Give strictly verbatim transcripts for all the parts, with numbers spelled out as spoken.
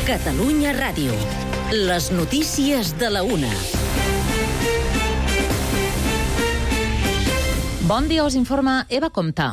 Catalunya Ràdio. Les notícies de la una. Bon dia, us informa Eva Comtà.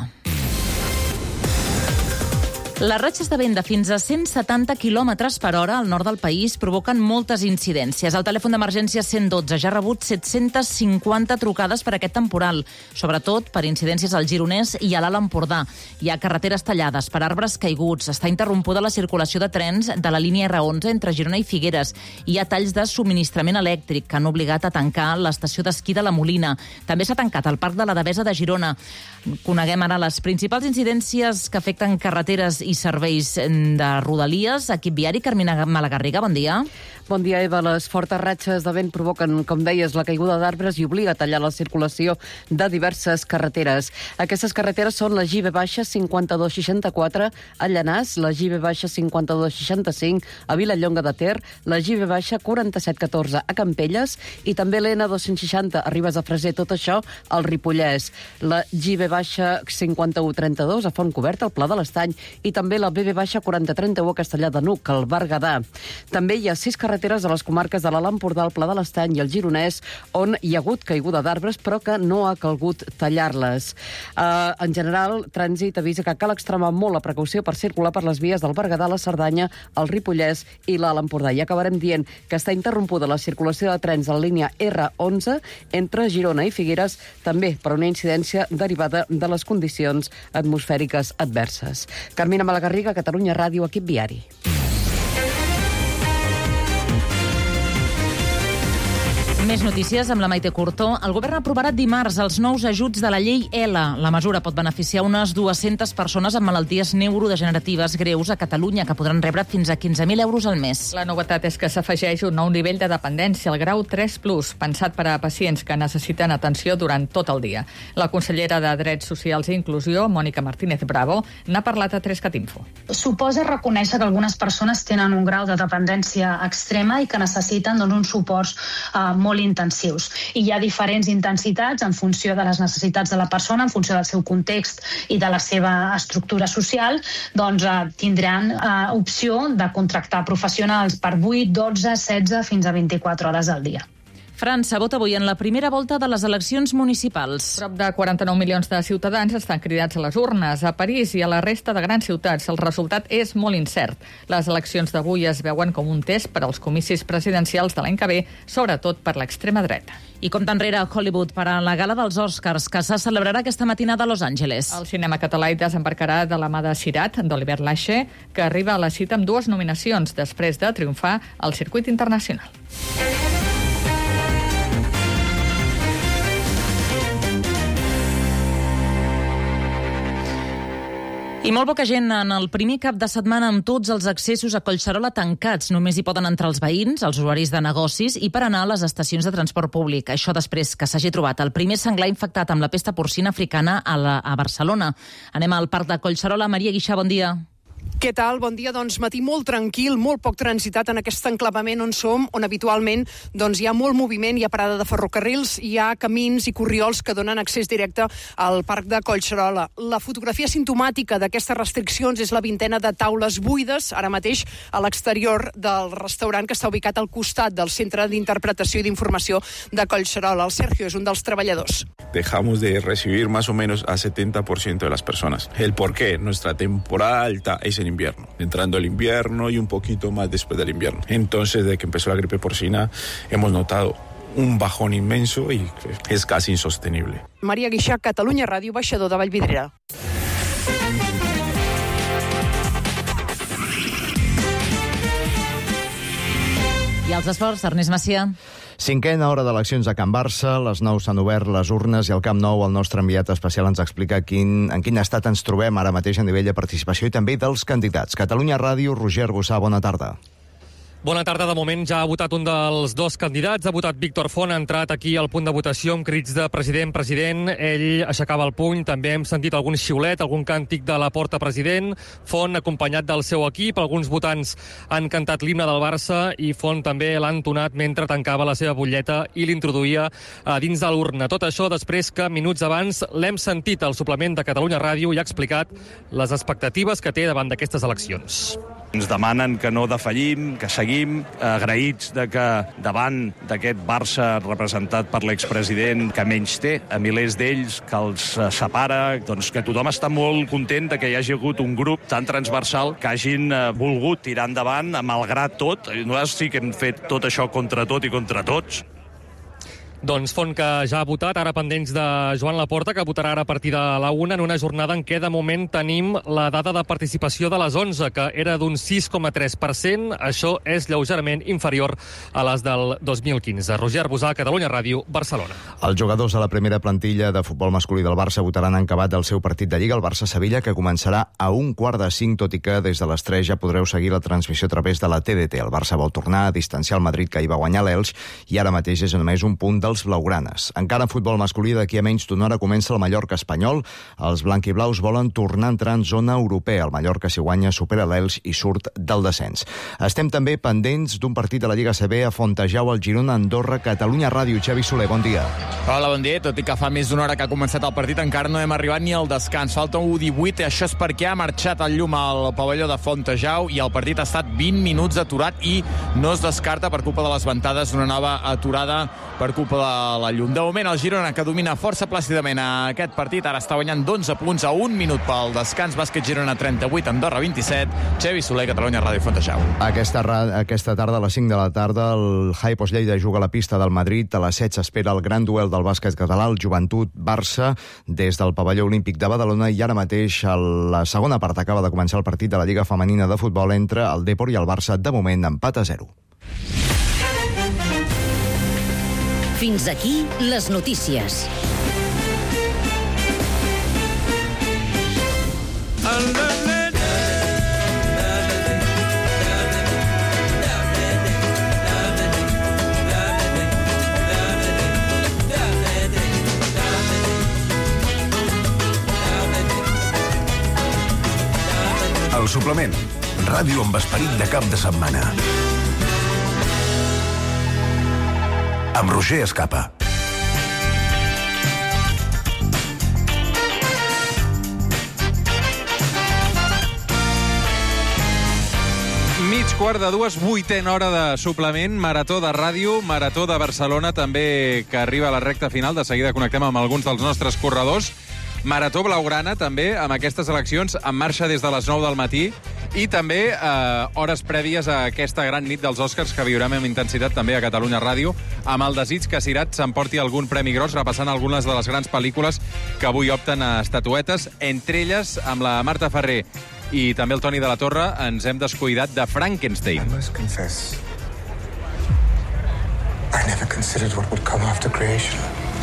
Les ratxes de vent de fins a cent setanta quilòmetres per hora al nord del país provoquen moltes incidències. El telèfon d'emergència cent dotze ja ha rebut set-cents cinquanta trucades per aquest temporal, sobretot per incidències al Gironès i a l'Alt Empordà. Hi ha carreteres tallades per arbres caiguts, està interrompuda la circulació de trens de la línia erre onze entre Girona i Figueres. Hi ha talls de subministrament elèctric que han obligat a tancar l'estació d'esquí de la Molina. També s'ha tancat el Parc de la Devesa de Girona. Coneguem ara les principals incidències que afecten carreteres i serveis de Rodalies. Equip viari, Carmina Malagarriga, bon dia. Bon dia, Eva. Les fortes ratxes de vent provoquen, com deies, la caiguda d'arbres i obliga a tallar la circulació de diverses carreteres. Aquestes carreteres són la G B baixa cinquanta-dos seixanta-quatre a Llanars, la G B baixa cinquanta-dos seixanta-cinc a Vilallonga de Ter, la G B baixa quaranta-set catorze a Campelles i també l'N dos-cents seixanta a Ribes de Freser, tot això al Ripollès. La G B baixa cinquanta-u trenta-dos a Fontcoberta, al Pla de l'Estany, i també la B B baixa quaranta trenta-u a Castellar de N'Hug, al Berguedà. També hi ha sis carreteres a les comarques de l'Alt Empordà, el Pla de l'Estany i el Gironès, on hi ha hagut caiguda d'arbres, però que no ha calgut tallar-les. Uh, en general, Trànsit avisa que cal extremar molt la precaució per circular per les vies del Berguedà, la Cerdanya, el Ripollès i l'Alt Empordà. I acabarem dient que està interrompuda la circulació de trens a la línia erre onze entre Girona i Figueres, també per una incidència derivada de les condicions atmosfèriques adverses. Carmina Malagarriga, Catalunya Ràdio, equip viari. Més notícies amb la Maite Curtó. El govern aprovarà dimarts els nous ajuts de la llei L. La mesura pot beneficiar unes dues-centes persones amb malalties neurodegeneratives greus a Catalunya, que podran rebre fins a quinze mil euros al mes. La novetat és que s'afegeix un nou nivell de dependència, el grau tres plus, pensat per a pacients que necessiten atenció durant tot el dia. La consellera de Drets Socials i Inclusió, Mònica Martínez Bravo, n'ha parlat a Trescatinfo. Suposa reconèixer que algunes persones tenen un grau de dependència extrema i que necessiten doncs, uns suports eh, molt intensius. I hi ha diferents intensitats en funció de les necessitats de la persona, en funció del seu context i de la seva estructura social, doncs eh, tindran eh, opció de contractar professionals per vuit, dotze, setze fins a vint-i-quatre hores al dia. França vota avui en la primera volta de les eleccions municipals. Prop de quaranta-nou milions de ciutadans estan cridats a les urnes. A París i a la resta de grans ciutats el resultat és molt incert. Les eleccions d'avui es veuen com un test per als comicis presidencials de l'any que ve, sobretot per l'extrema dreta. I compta enrere a Hollywood per a la gala dels Oscars, que se celebrarà aquesta matinada a Los Angeles. El cinema català hi desembarcarà de la mà de Sirat, d'Oliver Lache, que arriba a la cita amb dues nominacions després de triomfar al circuit internacional. I molt poca gent en el primer cap de setmana amb tots els accessos a Collserola tancats. Només hi poden entrar els veïns, els usuaris de negocis i per anar a les estacions de transport públic. Això després que s'hagi trobat el primer senglar infectat amb la pesta porcina africana a, la, a Barcelona. Anem al Parc de Collserola. Maria Guixà, bon dia. Què tal? Bon dia. Doncs matí molt tranquil, molt poc transitat en aquest enclavament on som, on habitualment doncs, hi ha molt moviment, hi ha parada de ferrocarrils, hi ha camins i corriols que donen accés directe al Parc de Collserola. La fotografia simptomàtica d'aquestes restriccions és la vintena de taules buides, ara mateix a l'exterior del restaurant que està ubicat al costat del Centre d'Interpretació i d'Informació de Collserola. El Sergio és un dels treballadors. Dejamos de recibir más o menos a setenta por ciento de las personas. ¿El por qué? Nuestra temporada alta es en invierno, entrando el invierno y un poquito más después del invierno. Entonces, desde que empezó la gripe porcina, hemos notado un bajón inmenso y es casi insostenible. Maria Guixà, Catalunya Ràdio, baixador de Vallvidrera. I els esports, Ernest Macià. Cinquena hora d'eleccions a Can Barça, les nou s'han obert les urnes i al Camp Nou el nostre enviat especial ens explica quin, en quin estat ens trobem ara mateix a nivell de participació i també dels candidats. Catalunya Ràdio, Roger Bossà, bona tarda. Bona tarda. De moment ja ha votat un dels dos candidats. Ha votat Víctor Font, ha entrat aquí al punt de votació amb crits de president, president. Ell aixecava el puny. També hem sentit algun xiulet, algun càntic de la porta president. Font acompanyat del seu equip. Alguns votants han cantat l'himne del Barça i Font també l'ha entonat mentre tancava la seva butlleta i l'introduïa a dins de l'urna. Tot això després que minuts abans l'hem sentit al suplement de Catalunya Ràdio i ha explicat les expectatives que té davant d'aquestes eleccions. Ens demanen que no defallim, que seguim agraïts de que davant d'aquest Barça representat per l'expresident que menys té, a milers d'ells, que els separa, doncs que tothom està molt content de que hi hagi hagut un grup tan transversal que hagin volgut tirar endavant, malgrat tot. Nosaltres sí que hem fet tot això contra tot i contra tots. Doncs Font, que ja ha votat, ara pendents de Joan Laporta, que votarà ara a partir de la una, en una jornada en què de moment tenim la dada de participació de les onze, que era d'un sis coma tres per cent. Això és lleugerament inferior a les del dos mil quinze. Roger Arbusà, Catalunya Ràdio, Barcelona. Els jugadors de la primera plantilla de futbol masculí del Barça votaran en acabat del seu partit de Lliga, el Barça-Sevilla, que començarà a un quart de cinc, tot i que des de les tres ja podreu seguir la transmissió a través de la T D T. El Barça vol tornar a distanciar el Madrid, que hi va guanyar l'Elx, i ara mateix és només un punt del els blaugranes. Encara en futbol masculí, d'aquí a menys d'una hora comença el Mallorca espanyol. Els blanquiblaus volen tornar a entrar en zona europea. El Mallorca, si guanya, supera l'Elx i surt del descens. Estem també pendents d'un partit de la Lliga A C B a Fontejau, al Girona, Andorra. Catalunya Ràdio. Xavi Soler, bon dia. Hola, bon dia. Tot i que fa més d'una hora que ha començat el partit, encara no hem arribat ni al descans. Falta un u divuit, i això és perquè ha marxat el llum al pavelló de Fontejau i el partit ha estat vint minuts aturat i no es descarta, per culpa de les ventades, una nova aturada per culpa de la llum. De moment, el Girona, que domina força plàcidament aquest partit, ara està guanyant d'onze punts a un minut pel descans. Bàsquet Girona trenta-vuit, Andorra vint-i-set. Xavi Soler, Catalunya Ràdio, Fontejau. Aquesta, aquesta tarda, a les cinc de la tarda, el Highpost Lleida juga a la pista del Madrid. A les set s'espera el gran duel del bàsquet català, el Joventut-Barça, des del pavelló olímpic de Badalona, i ara mateix a la segona part acaba de començar el partit de la Lliga Femenina de Futbol entre el Depor i el Barça. De moment, empat a zero. Fins aquí les notícies. El suplement. Ràdio amb esperit de cap de setmana. Amb Roger Escapa. Mig quart de dues, vuitena hora de suplement, marató de ràdio, marató de Barcelona, també, que arriba a la recta final. De seguida connectem amb alguns dels nostres corredors. Marató blaugrana, també, amb aquestes eleccions en marxa des de les nou del matí, i també eh, hores prèvies a aquesta gran nit dels Oscars que viurem amb intensitat també a Catalunya Ràdio, amb el desig que Cirat s'emporti algun premi gros, repassant algunes de les grans pel·lícules que avui opten a estatuetes, entre elles amb la Marta Ferrer i també el Toni de la Torre ens hem descuidat de Frankenstein. I must confess, I never considered what would come after creation.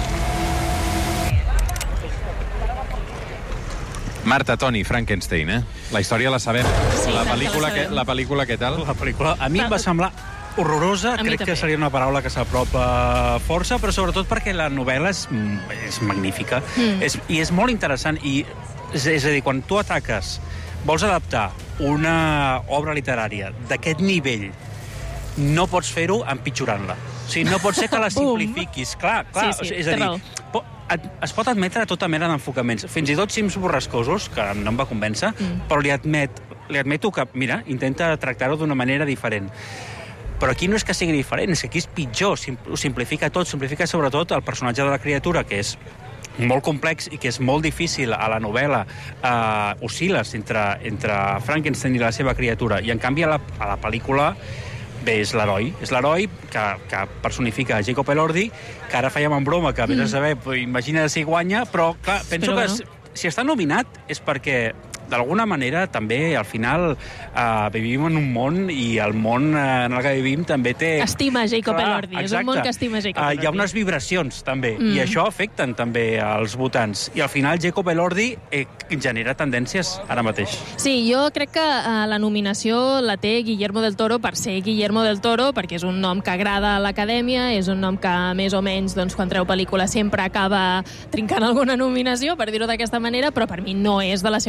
Marta, Toni, Frankenstein, eh? La història la sabem. Sí, la, la pel·lícula que, sabem. la pel·lícula què tal? La pel·lícula a mi em va semblar horrorosa, A mi crec també. que seria una paraula que s'apropa força, però sobretot perquè la novel·la és, és magnífica. Mm. És, I és molt interessant. I, és, és a dir, quan tu ataques, vols adaptar una obra literària d'aquest nivell, no pots fer-ho empitjorant-la. O sigui, no pot ser que la simplifiquis. clar, clar, Sí, sí, és a té dir, raó. po- et- es pot admetre tota mena d'enfocaments, fins i tot cims borrascosos, que no em va convèncer, Mm. però li, admet, li admeto que, mira, intenta tractar-ho d'una manera diferent. Però aquí no és que sigui diferent, és que aquí és pitjor, sim- ho simplifica tot, simplifica sobretot el personatge de la criatura, que és molt complex i que és molt difícil a la novel·la, eh, oscil·les entre, entre Frankenstein i la seva criatura, i en canvi a la, a la pel·lícula bé, és l'heroi. És l'heroi que, que personifica Jacob Elordi, que ara fèiem en broma, que vés a saber, mm. imagina si guanya, però clar, penso Però que bueno. si, si està nominat és perquè d'alguna manera també al final eh, vivim en un món i el món eh, en el que vivim també té... Estima Jacob Elordi, és un món que estima Jacob Eh, Elordi. hi ha unes vibracions també, Mm. i això afecten també als votants. I al final Jacob Elordi eh, genera tendències ara mateix. Sí, jo crec que uh, la nominació la té Guillermo del Toro per ser Guillermo del Toro, perquè és un nom que agrada a l'acadèmia, és un nom que més o menys, doncs, quan treu pel·lícula sempre acaba trincant alguna nominació, per dir-ho d'aquesta manera, però per mi no és de les seves millors pel·lícules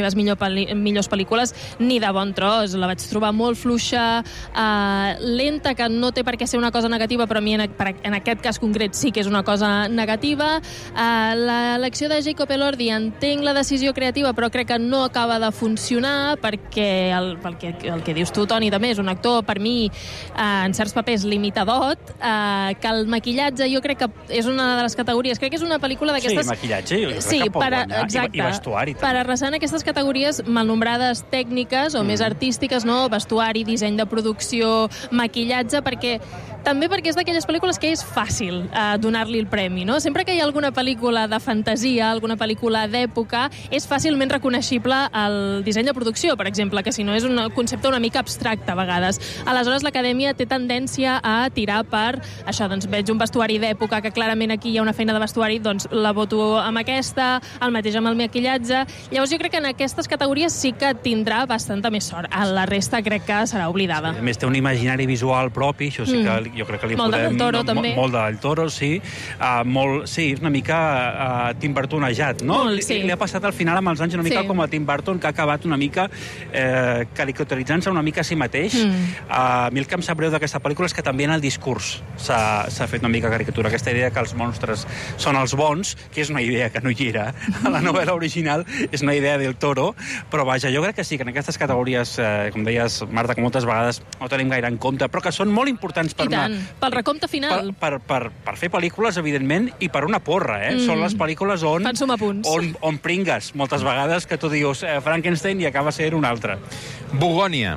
mali- millors pel·lícules ni de bon tros. La vaig trobar molt fluixa, eh, lenta, que no té per què ser una cosa negativa, però a mi en, en aquest cas concret sí que és una cosa negativa. Eh, L'elecció de Jacob Elordi, entenc la decisió creativa, però crec que no acaba de funcionar perquè el, pel que, el que dius tu, Toni, també és un actor, per mi, eh, en certs papers limitadot, eh, que el maquillatge jo crec que és una de les categories, crec que és una pel·lícula d'aquestes... Sí, maquillatge, jo crec sí, que pot per, guanyar, exacte, i, i vestuari també. Per arrasar en aquestes categories malnombrades tècniques o mm. més artístiques, no? Vestuari, disseny de producció, maquillatge, perquè també perquè és d'aquelles pel·lícules que és fàcil eh, donar-li el premi, no? Sempre que hi ha alguna pel·lícula de fantasia, alguna pel·lícula d'època, és fàcilment reconeixible el disseny de producció, per exemple, que si no és un concepte una mica abstracte a vegades. Aleshores, l'Acadèmia té tendència a tirar per això, doncs veig un vestuari d'època, que clarament aquí hi ha una feina de vestuari, doncs la voto amb aquesta, el mateix amb el maquillatge. Llavors jo crec que en aquestes categories sí que tindrà bastanta més sort. A la resta crec que serà oblidada. A més, té un imaginari visual propi, això sí que mm. jo crec que li molt podem... Molt del Toro, no, també. Molt del Toro, sí. Uh, molt, sí, és una mica uh, Tim Burtonejat, no? Molt, sí. Li, li ha passat al final amb els anys una mica sí. com a Tim Burton, que ha acabat una mica eh, caricaturitzant-se una mica a si mateix. Mm. Uh, a mi el que em sap greu d'aquesta pel·lícula és que també en el discurs s'ha fet una mica caricatura. Aquesta idea que els monstres són els bons, que és una idea que no hi era a la novel·la original, és una idea del Toro, però vaja, jo crec que sí, que en aquestes categories, eh, com deies, Marta, que moltes vegades no tenim gaire en compte, però que són molt importants per I tant, una... pel recompte final. Per, per, per, per fer pel·lícules, evidentment, i per una porra, eh? Mm. Són les pel·lícules on, on, on pringues, moltes vegades, que tu dius eh, Frankenstein i acaba sent un altre. Bogònia.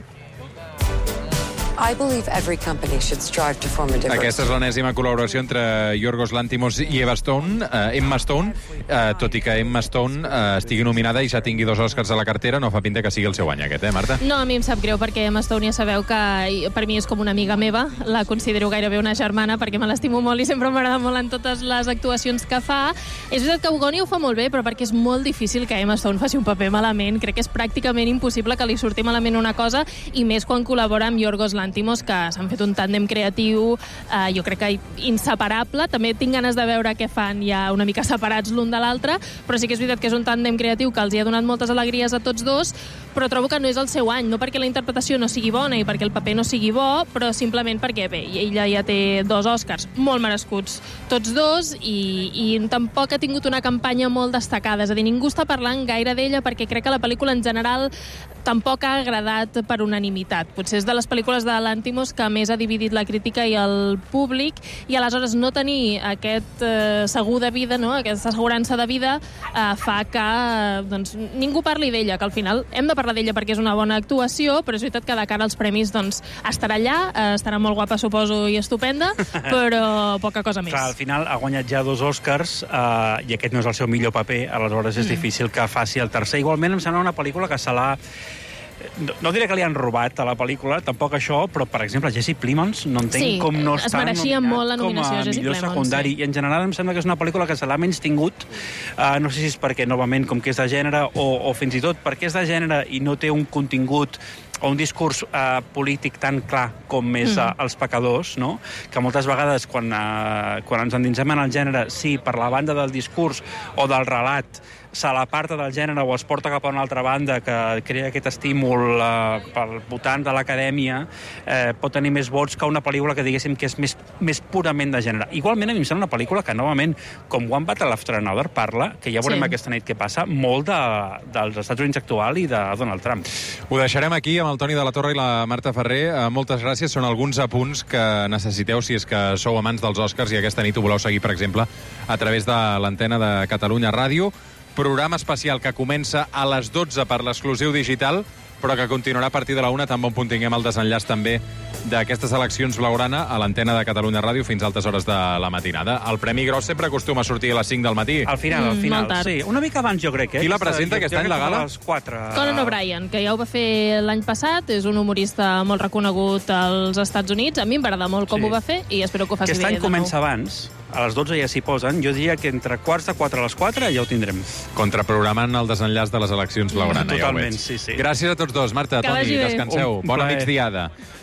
I believe every company should strive to form a diverse... Aquesta és l'enèsima col·laboració entre Yorgos Lanthimos i Emma Stone, eh, Emma Stone, eh, tot i que Emma Stone eh, estigui nominada i ja tingui dos Oscars a la cartera, no fa pinta que sigui el seu any aquest, eh, Marta? No, a mi em sap greu, perquè Emma Stone ja sabeu que per mi és com una amiga meva, la considero gairebé una germana, perquè me l'estimo molt i sempre m'agrada molt en totes les actuacions que fa. És veritat que Bogònia ho fa molt bé, però perquè és molt difícil que Emma Stone faci un paper malament. Crec que és pràcticament impossible que li surti malament una cosa, i més quan col·labora amb Yorgos Lanthimos, que s'han fet un tàndem creatiu, eh, jo crec que inseparable. També tinc ganes de veure què fan ja una mica separats l'un de l'altre, però sí que és veritat que és un tàndem creatiu que els hi ha donat moltes alegries a tots dos, però trobo que no és el seu any, no perquè la interpretació no sigui bona i perquè el paper no sigui bo, però simplement perquè, bé, ella ja té dos Oscars molt merescuts, tots dos, i, i tampoc ha tingut una campanya molt destacada. És a dir, ningú està parlant gaire d'ella, perquè crec que la pel·lícula en general tampoc ha agradat per unanimitat. Potser és de les pel·lícules de Lanthimos que més ha dividit la crítica i el públic, i aleshores no tenir aquest eh, segur de vida, no? Aquesta assegurança de vida, eh, fa que eh, doncs, ningú parli d'ella, que al final hem de parlar d'ella perquè és una bona actuació, però és veritat que de cara als premis doncs, estarà allà, eh, estarà molt guapa, suposo, i estupenda, però poca cosa més. Clar, al final ha guanyat ja dos Oscars eh, i aquest no és el seu millor paper, aleshores és mm. difícil que faci el tercer. Igualment em sembla una pel·lícula que se l'ha... No, no diré que li han robat a la pel·lícula, tampoc això, però, per exemple, Jesse Plemons, no entenc sí, com no està es mereixia molt la nominació com a Jesse millor Plemons, secundari. sí. I en general em sembla que és una pel·lícula que se l'ha menys tingut. Uh, no sé si és perquè, novament, com que és de gènere, o, o fins i tot perquè és de gènere i no té un contingut o un discurs uh, polític tan clar com és mm. uh, Els pecadors, no? Que moltes vegades, quan, uh, quan ens endinsem en el gènere, sí, per la banda del discurs o del relat, se l'aparta del gènere o es porta cap a una altra banda que crea aquest estímul eh, pel votant de l'acadèmia, eh, pot tenir més vots que una pel·lícula que diguéssim que és més, més purament de gènere. Igualment, a mi em sembla una pel·lícula que, novament, com One Battle After Another parla, que ja veurem sí. aquesta nit què passa, molt de, dels Estats Units actual i de Donald Trump. Ho deixarem aquí amb el Toni de la Torre i la Marta Ferrer. Eh, moltes gràcies. Són alguns apunts que necessiteu si és que sou amants dels Oscars i aquesta nit ho voleu seguir, per exemple, a través de l'antena de Catalunya Ràdio. Programa especial que comença a les dotze per l'exclusiu digital, però que continuarà a partir de la una, tan bon punt tinguem el desenllaç també d'aquestes eleccions blaugrana a l'antena de Catalunya Ràdio fins a altes hores de la matinada. El Premi Gros sempre acostuma a sortir a les cinc del matí. Al final, al final, mm, sí. Una mica abans, jo crec, eh? Qui la presenta aquest any, la gala? A les quatre. Conan O'Brien, que ja ho va fer l'any passat, és un humorista molt reconegut als Estats Units. A mi m'agrada molt com Sí. ho va fer i espero que ho faci Aquest bé any de nou. comença abans, a les dotze ja s'hi posen. Jo diria que entre quarts de quatre a les quatre ja ho tindrem. Contraprogramant el desenllaç de les eleccions blaugrana, ja ho Totalment, veig. sí, sí. Gràcies a tots dos. Marta, Que Toni, vagi bé. descanseu. Un Bona plaer. migdiada.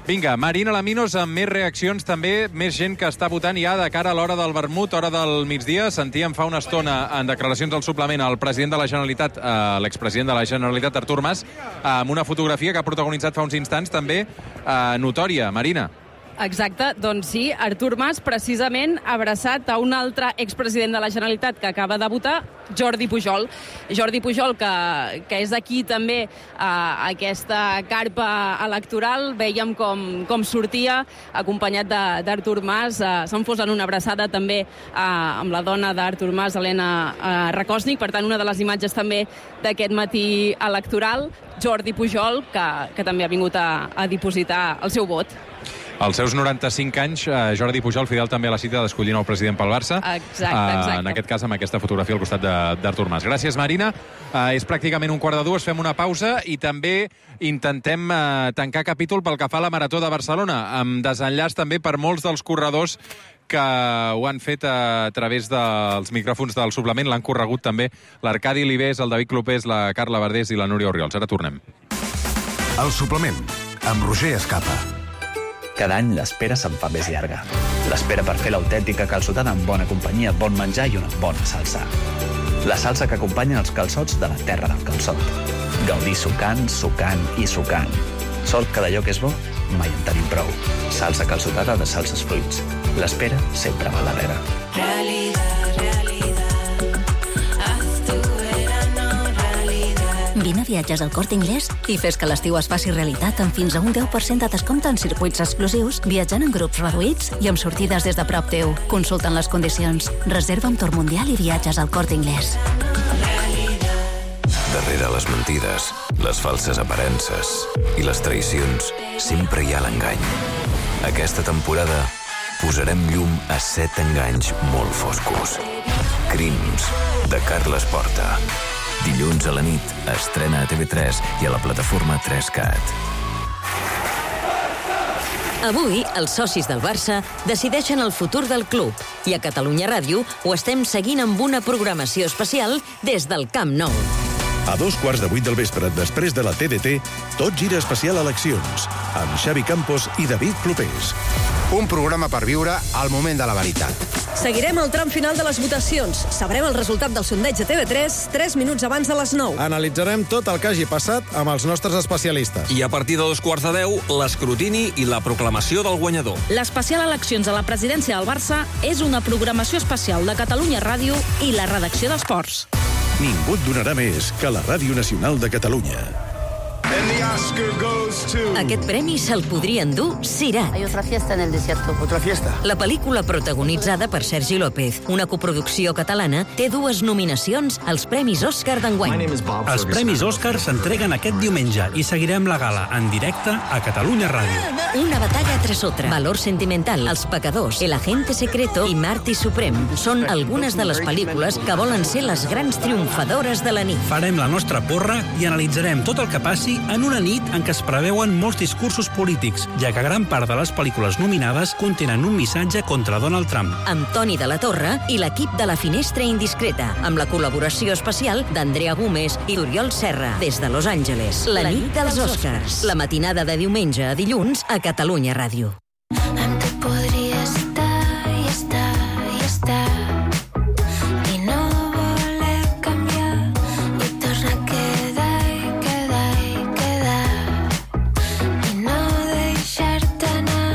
Vinga, Marina Laminos amb més reaccions també, més gent que està votant ja de cara a l'hora del vermut, hora del migdia. Sentíem fa una estona en declaracions al suplement al president de la Generalitat, eh, l'expresident de la Generalitat, Artur Mas, amb una fotografia que ha protagonitzat fa uns instants també eh, notòria. Marina. Exacte, doncs sí, Artur Mas precisament abraçat a un altre expresident de la Generalitat que acaba de votar, Jordi Pujol. Jordi Pujol, que, que és aquí també a aquesta carpa electoral, veiem com, com sortia acompanyat d'Artur Mas, eh, s'enfosa en una abraçada també eh, amb la dona d'Artur Mas, Helena eh, Rakosnik, per tant una de les imatges també d'aquest matí electoral, Jordi Pujol, que, que també ha vingut a, a dipositar el seu vot. Als seus noranta-cinc anys, eh, Jordi Pujol, fidel també a la cita d'escollir nou president pel Barça. Exacte, exacte. Eh, en aquest cas, amb aquesta fotografia al costat d'Artur Mas. Gràcies, Marina. Eh, és pràcticament un quart de dues, fem una pausa i també intentem eh, tancar capítol pel que fa a la Marató de Barcelona, amb desenllaç també per molts dels corredors que ho han fet a través dels micròfons del suplement. L'han corregut també l'Arcadi Libés, el David Clopés, la Carla Verdés i la Núria Orriols. Ara tornem. El suplement, amb Roger Escapa. Cada any l'espera se'n fa més llarga. L'espera per fer l'autèntica calçotada amb bona companyia, bon menjar i una bona salsa. La salsa que acompanya els calçots de la terra del calçot. Gaudir sucant, sucant i sucant. Sort que d'allò que és bo, mai en tenim prou. Salsa calçotada de salses fruits. L'espera sempre va a darrere. Realidad, realidad, haz tu verano realidad. Vine a Viatges al Corte Inglés i fes que l'estiu es faci realitat amb fins a un deu per cent de descompte en circuits exclusius, viatjant en grups reduïts i amb sortides des de prop teu. Consulten les condicions. Reserva amb Tour Mundial i Viatges al Corte Inglés. Darrere les mentides, les falses aparences i les traïcions, sempre hi ha l'engany. Aquesta temporada posarem llum a set enganys molt foscos. Crims, de Carles Porta. Dilluns a la nit, estrena a T V tres i a la plataforma tres cat. Avui, els socis del Barça decideixen el futur del club i a Catalunya Ràdio ho estem seguint amb una programació especial des del Camp Nou. A dos quarts de vuit del vespre, després de la T D T, tot gira especial eleccions, amb Xavi Campos i David Clopés. Un programa per viure al moment de la veritat. Seguirem el tram final de les votacions. Sabrem el resultat del sondeig de T V tres tres minuts abans de les nou. Analitzarem tot el que hagi passat amb els nostres especialistes. I a partir de dos quarts de deu, l'escrutini i la proclamació del guanyador. L'especial eleccions a la presidència del Barça és una programació especial de Catalunya Ràdio i la redacció d'Esports. Ningú et donarà més que la Ràdio Nacional de Catalunya. Aquest premi se'l podria endur Sirat. Hay otra fiesta en el desierto. Otra fiesta. La pel·lícula protagonitzada per Sergi López, una coproducció catalana, té dues nominacions als Premis Òscar d'enguany. Els Premis Òscar s'entreguen aquest diumenge i seguirem la gala en directe a Catalunya Ràdio. Una batalla tras otra. Valor sentimental, Els pecadors, El agente secreto i Marty Suprem són algunes de les pel·lícules que volen ser les grans triomfadores de la nit. Farem la nostra porra i analitzarem tot el que passi en una nit en què es preveuen molts discursos polítics, ja que gran part de les pel·lícules nominades contenen un missatge contra Donald Trump. Amb Toni de la Torre i l'equip de La Finestra Indiscreta, amb la col·laboració especial d'Andrea Gómez i d'Oriol Serra, des de Los Angeles. La, la nit dels Oscars. La matinada de diumenge a dilluns a Catalunya Ràdio. Amb tu podria estar i estar i estar i no voler canviar i tornar a quedar i quedar i quedar i no deixar-te anar.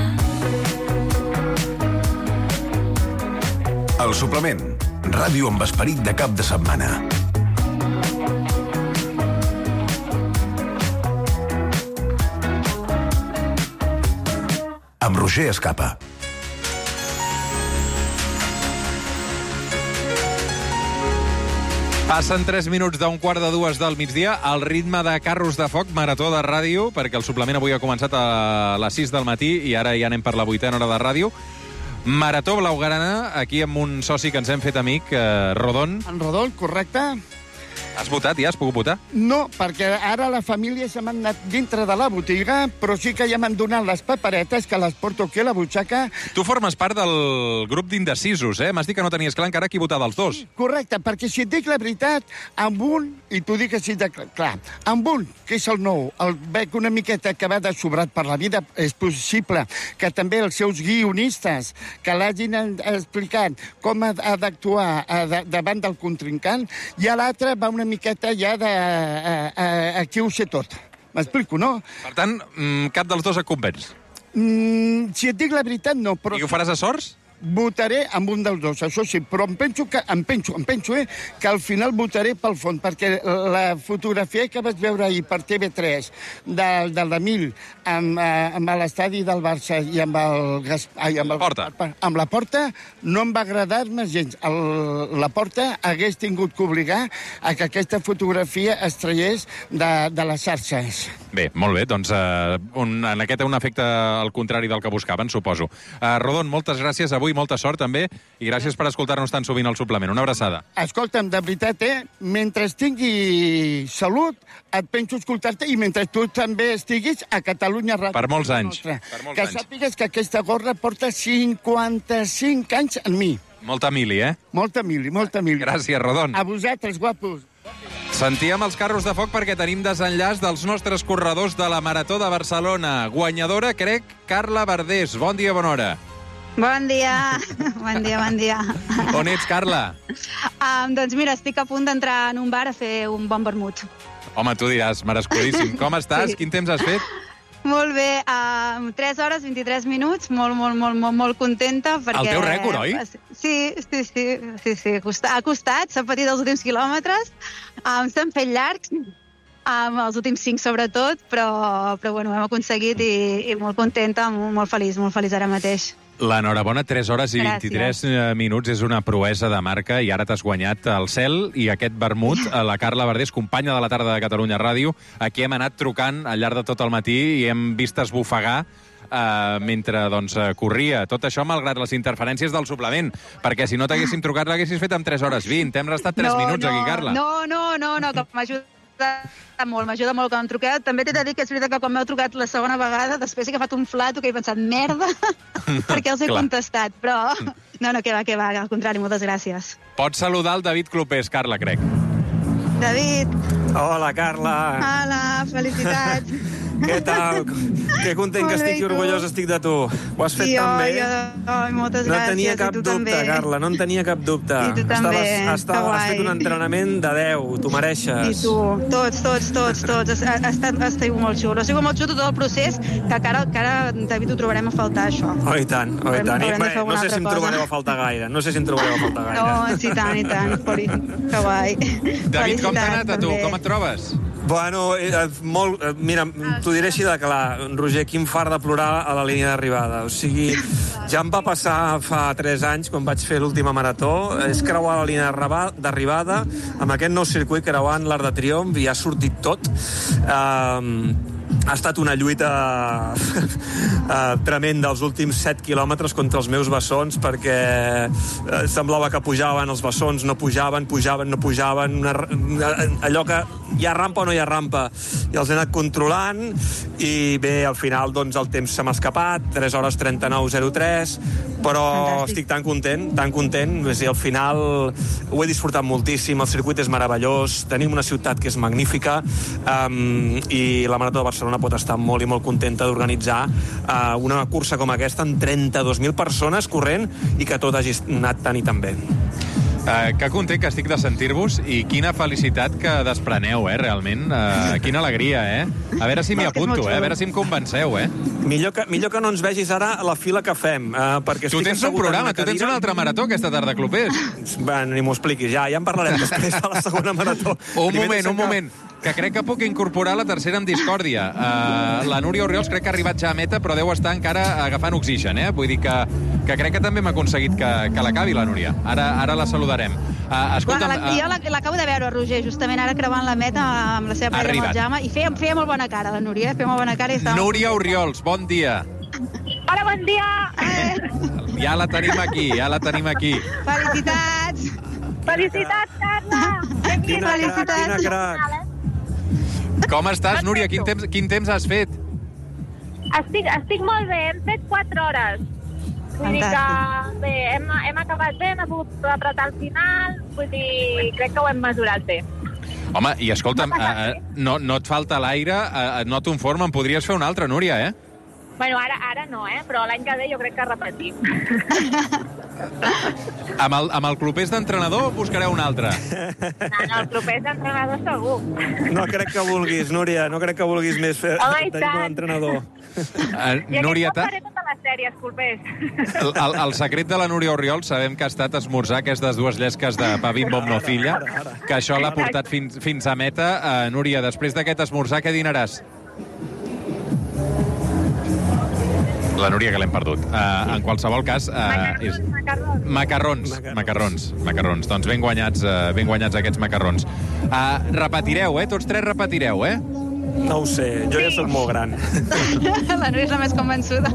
El suplement. Ràdio amb esperit de cap de setmana. Amb Roger Escapa. Passen tres minuts d'un quart de dues del migdia, al ritme de Carros de Foc, marató de ràdio, perquè el suplement avui ha començat a les sis del matí i ara ja anem per la vuitena hora de ràdio. Marató blaugrana, aquí amb un soci que ens hem fet amic, eh, Rodon. En Rodon, correcte. Has votat ja? Has pogut votar? No, perquè ara la família se m'ha anat dintre de la botiga, però sí que ja m'han donat les paperetes, que les porto aquí a la butxaca. Tu formes part del grup d'indecisos, eh? M'has dit que no tenies clar encara qui votar dels dos. Correcte, perquè si et dic la veritat, amb un, i t'ho dic així de clar, amb un, que és el nou, el veig una miqueta que va de sobrat per la vida, és possible que també els seus guionistes, que l'hagin explicat com ha, ha d'actuar davant del contrincant, i a l'altre va una miqueta ja de... A, a, aquí ho sé tot. M'explico, no? Per tant, cap dels dos et convenç? Mm, si et dic la veritat, no. Però... I ho faràs a sorts? Votaré amb un dels dos, això sí, però em penso, que, em penso, em penso eh, que al final votaré pel fons, perquè la fotografia que vaig veure ahir per T V tres del, del Emil amb, amb l'estadi del Barça i amb el... Ai, amb, el Porta. amb la Porta no em va agradar-me gens. El, la Porta hagués tingut que obligar a que aquesta fotografia es traiés de, de les xarxes. Bé, molt bé, doncs uh, un, en aquest un efecte al contrari del que buscaven, suposo. Uh, Rodon, moltes gràcies avui, molta sort també, i gràcies per escoltar-nos tan sovint al suplement. Una abraçada. Escolta'm, de veritat, eh? Mentre tingui salut, et penso escoltar-te, i mentre tu també estiguis a Catalunya Ràdio. Per molts anys. Per molts que anys. sàpigues que aquesta gorra porta cinquanta-cinc anys en mi. Molta mili, eh? Molta mili, molta mili. Gràcies, Rodon. A vosaltres, guapos. Sentíem els carros de foc perquè tenim desenllaç dels nostres corredors de la Marató de Barcelona. Guanyadora, crec, Carla Verdés. Bon dia, bona hora. Bon dia, bon dia, bon dia. On ets, Carla? Um, doncs mira, estic a punt d'entrar en un bar a fer un bon vermut. Home, tu diràs, merescudíssim. Com estàs? Sí. Quin temps has fet? Molt bé, um, tres hores, vint-i-tres minuts, molt, molt, molt, molt, molt contenta. Perquè... El teu rècord, oi? Sí, sí, sí, sí, sí. Ha costat, s'ha patit els últims quilòmetres, um, s'han fet llargs, um, els últims cinc sobretot, però, però bueno, ho hem aconseguit i, i molt contenta, molt, molt feliç, molt feliç ara mateix. L'enhorabona, tres hores i vint-i-tres minuts, és una proesa de marca i ara t'has guanyat el cel i aquest vermut. La Carla Verdés, companya de la tarda de Catalunya Ràdio, aquí hem anat trucant al llarg de tot el matí i hem vist esbufegar Uh, mentre doncs, uh, corria. Tot això malgrat les interferències del suplement, perquè si no t'haguéssim trucat l'haguessis fet amb tres hores vint. Hem restat tres no, minuts no, aquí, Carla. No, no, no, no, que m'ajuda molt, m'ajuda molt que em truqueu. També t'he de dir que és veritat que quan m'heu trucat la segona vegada, després he agafat un flato que he pensat, merda, perquè els he contestat, però no, no, que va, que va, al contrari, moltes gràcies. Pots saludar el David Clopés, Carla, crec. David. Hola, Carla. Hola, felicitats. Què tal? Que content que estic i orgullós estic de tu. Ho has fet sí, tan bé. Jo, oh, moltes no gràcies. tenia cap I tu dubte, també. Carla, no en tenia cap dubte. I tu també. Estaves, estava, has fet un entrenament de deu, t'ho mereixes. I tu, tots, tots, tots, tots. Ha, ha, estat, ha estat molt xulo. Ha sigut molt xulo tot el procés, que ara, que ara David, ho trobarem a faltar, això. Oh, i tant, oh, i tant. I, bé, no sé si em trobareu a faltar gaire, no sé si em trobareu a faltar gaire. No, sí, tant, i tant. Que guai. David, com t'ha anat a tu? Com et trobes? Bueno, eh, molt, eh, mira, t'ho diré així de clar, Roger, quin fart de plorar a la línia d'arribada. O sigui, ja em va passar fa tres anys, quan vaig fer l'última marató, és creuar la línia d'arribada amb aquest nou circuit creuant l'Arc de Triomf i ha sortit tot. Um, ha estat una lluita uh, tremenda els últims set quilòmetres contra els meus bessons, perquè uh, semblava que pujaven els bessons, no pujaven, pujaven, no pujaven, una, una, allò que hi ha rampa o no hi ha rampa, i els he anat controlant, i bé, al final doncs el temps se m'ha escapat, tres hores trenta-nou zero tres, però Fantàstic. Estic tan content, tan content, és a dir, al final ho he disfrutat moltíssim, el circuit és meravellós, tenim una ciutat que és magnífica, um, i la Marató de Barcelona pot estar molt i molt contenta d'organitzar uh, una cursa com aquesta amb trenta-dos mil persones corrent i que tot hagi anat tan i tan bé. Uh, que content que estic de sentir-vos i quina felicitat que despreneu, eh, realment. Uh, quina alegria, eh? A veure si m'hi apunto, eh? A veure si em convenceu, eh? Millor que, millor que no ens vegis ara a la fila que fem. Uh, perquè tu tens un programa, tu tens una altra marató aquesta tarda, Clopés. Bé, ni m'ho expliquis, ja, ja en parlarem després de la segona marató. Un Primer moment, un moment. Que crec que puc incorporar la tercera en discòrdia. Uh, la Núria Oriols crec que ha arribat ja a meta, però deu estar encara agafant oxigen, eh? Vull dir que, que crec que també m'ha aconseguit que, que l'acabi, la Núria. Ara, ara la saludarem. Uh, escolta'm... Bueno, la, jo l'acabo de veure, Roger, justament ara creuant la meta amb la seva parella, amb el Jaume, i feia, feia molt bona cara, la Núria, feia molt bona cara. I estava... Núria Oriols, bon dia. Hola, bon dia. Ja la tenim aquí, ja la tenim aquí. Felicitats. Felicitats, Carla! Quina crac, quina crac. Com estàs, Núria? Quin temps, quin temps has fet? Estic, estic molt bé, hem fet quatre hores. Vull dir que bé, hem, hem acabat bé, hem pogut apretar al final, vull dir, crec que ho hem mesurat bé. Home, i escolta'm, eh, no, no et falta l'aire, eh, et noto en forma, en podries fer una altra, Núria, eh? Bueno, ara, ara no, eh? Però l'any que ve jo crec que repetim. Amb el, amb el clubers d'entrenador buscareu un altre? No, no, el clubers d'entrenador segur. No crec que vulguis, Núria, no crec que vulguis més fer Home, i tenir tant. un entrenador. Uh, I Núria, aquest ta... cop faré totes les sèries, clubers. el, el, el secret de la Núria Oriol sabem que ha estat esmorzar aquestes dues llesques de pa bim bom no filla, que això l'ha portat fins, fins a meta. Uh, Núria, després d'aquest esmorzar, què dinaràs? La Núria, que l'hem perdut. Uh, en qualsevol cas... Uh, és... Macarrons. Macarrons. Macarrons. Macarrons. Doncs ben guanyats, uh, ben guanyats aquests macarrons. Uh, repetireu, eh? Tots tres repetireu, eh? No ho sé, jo ja sóc molt gran. La Núria és la més convençuda.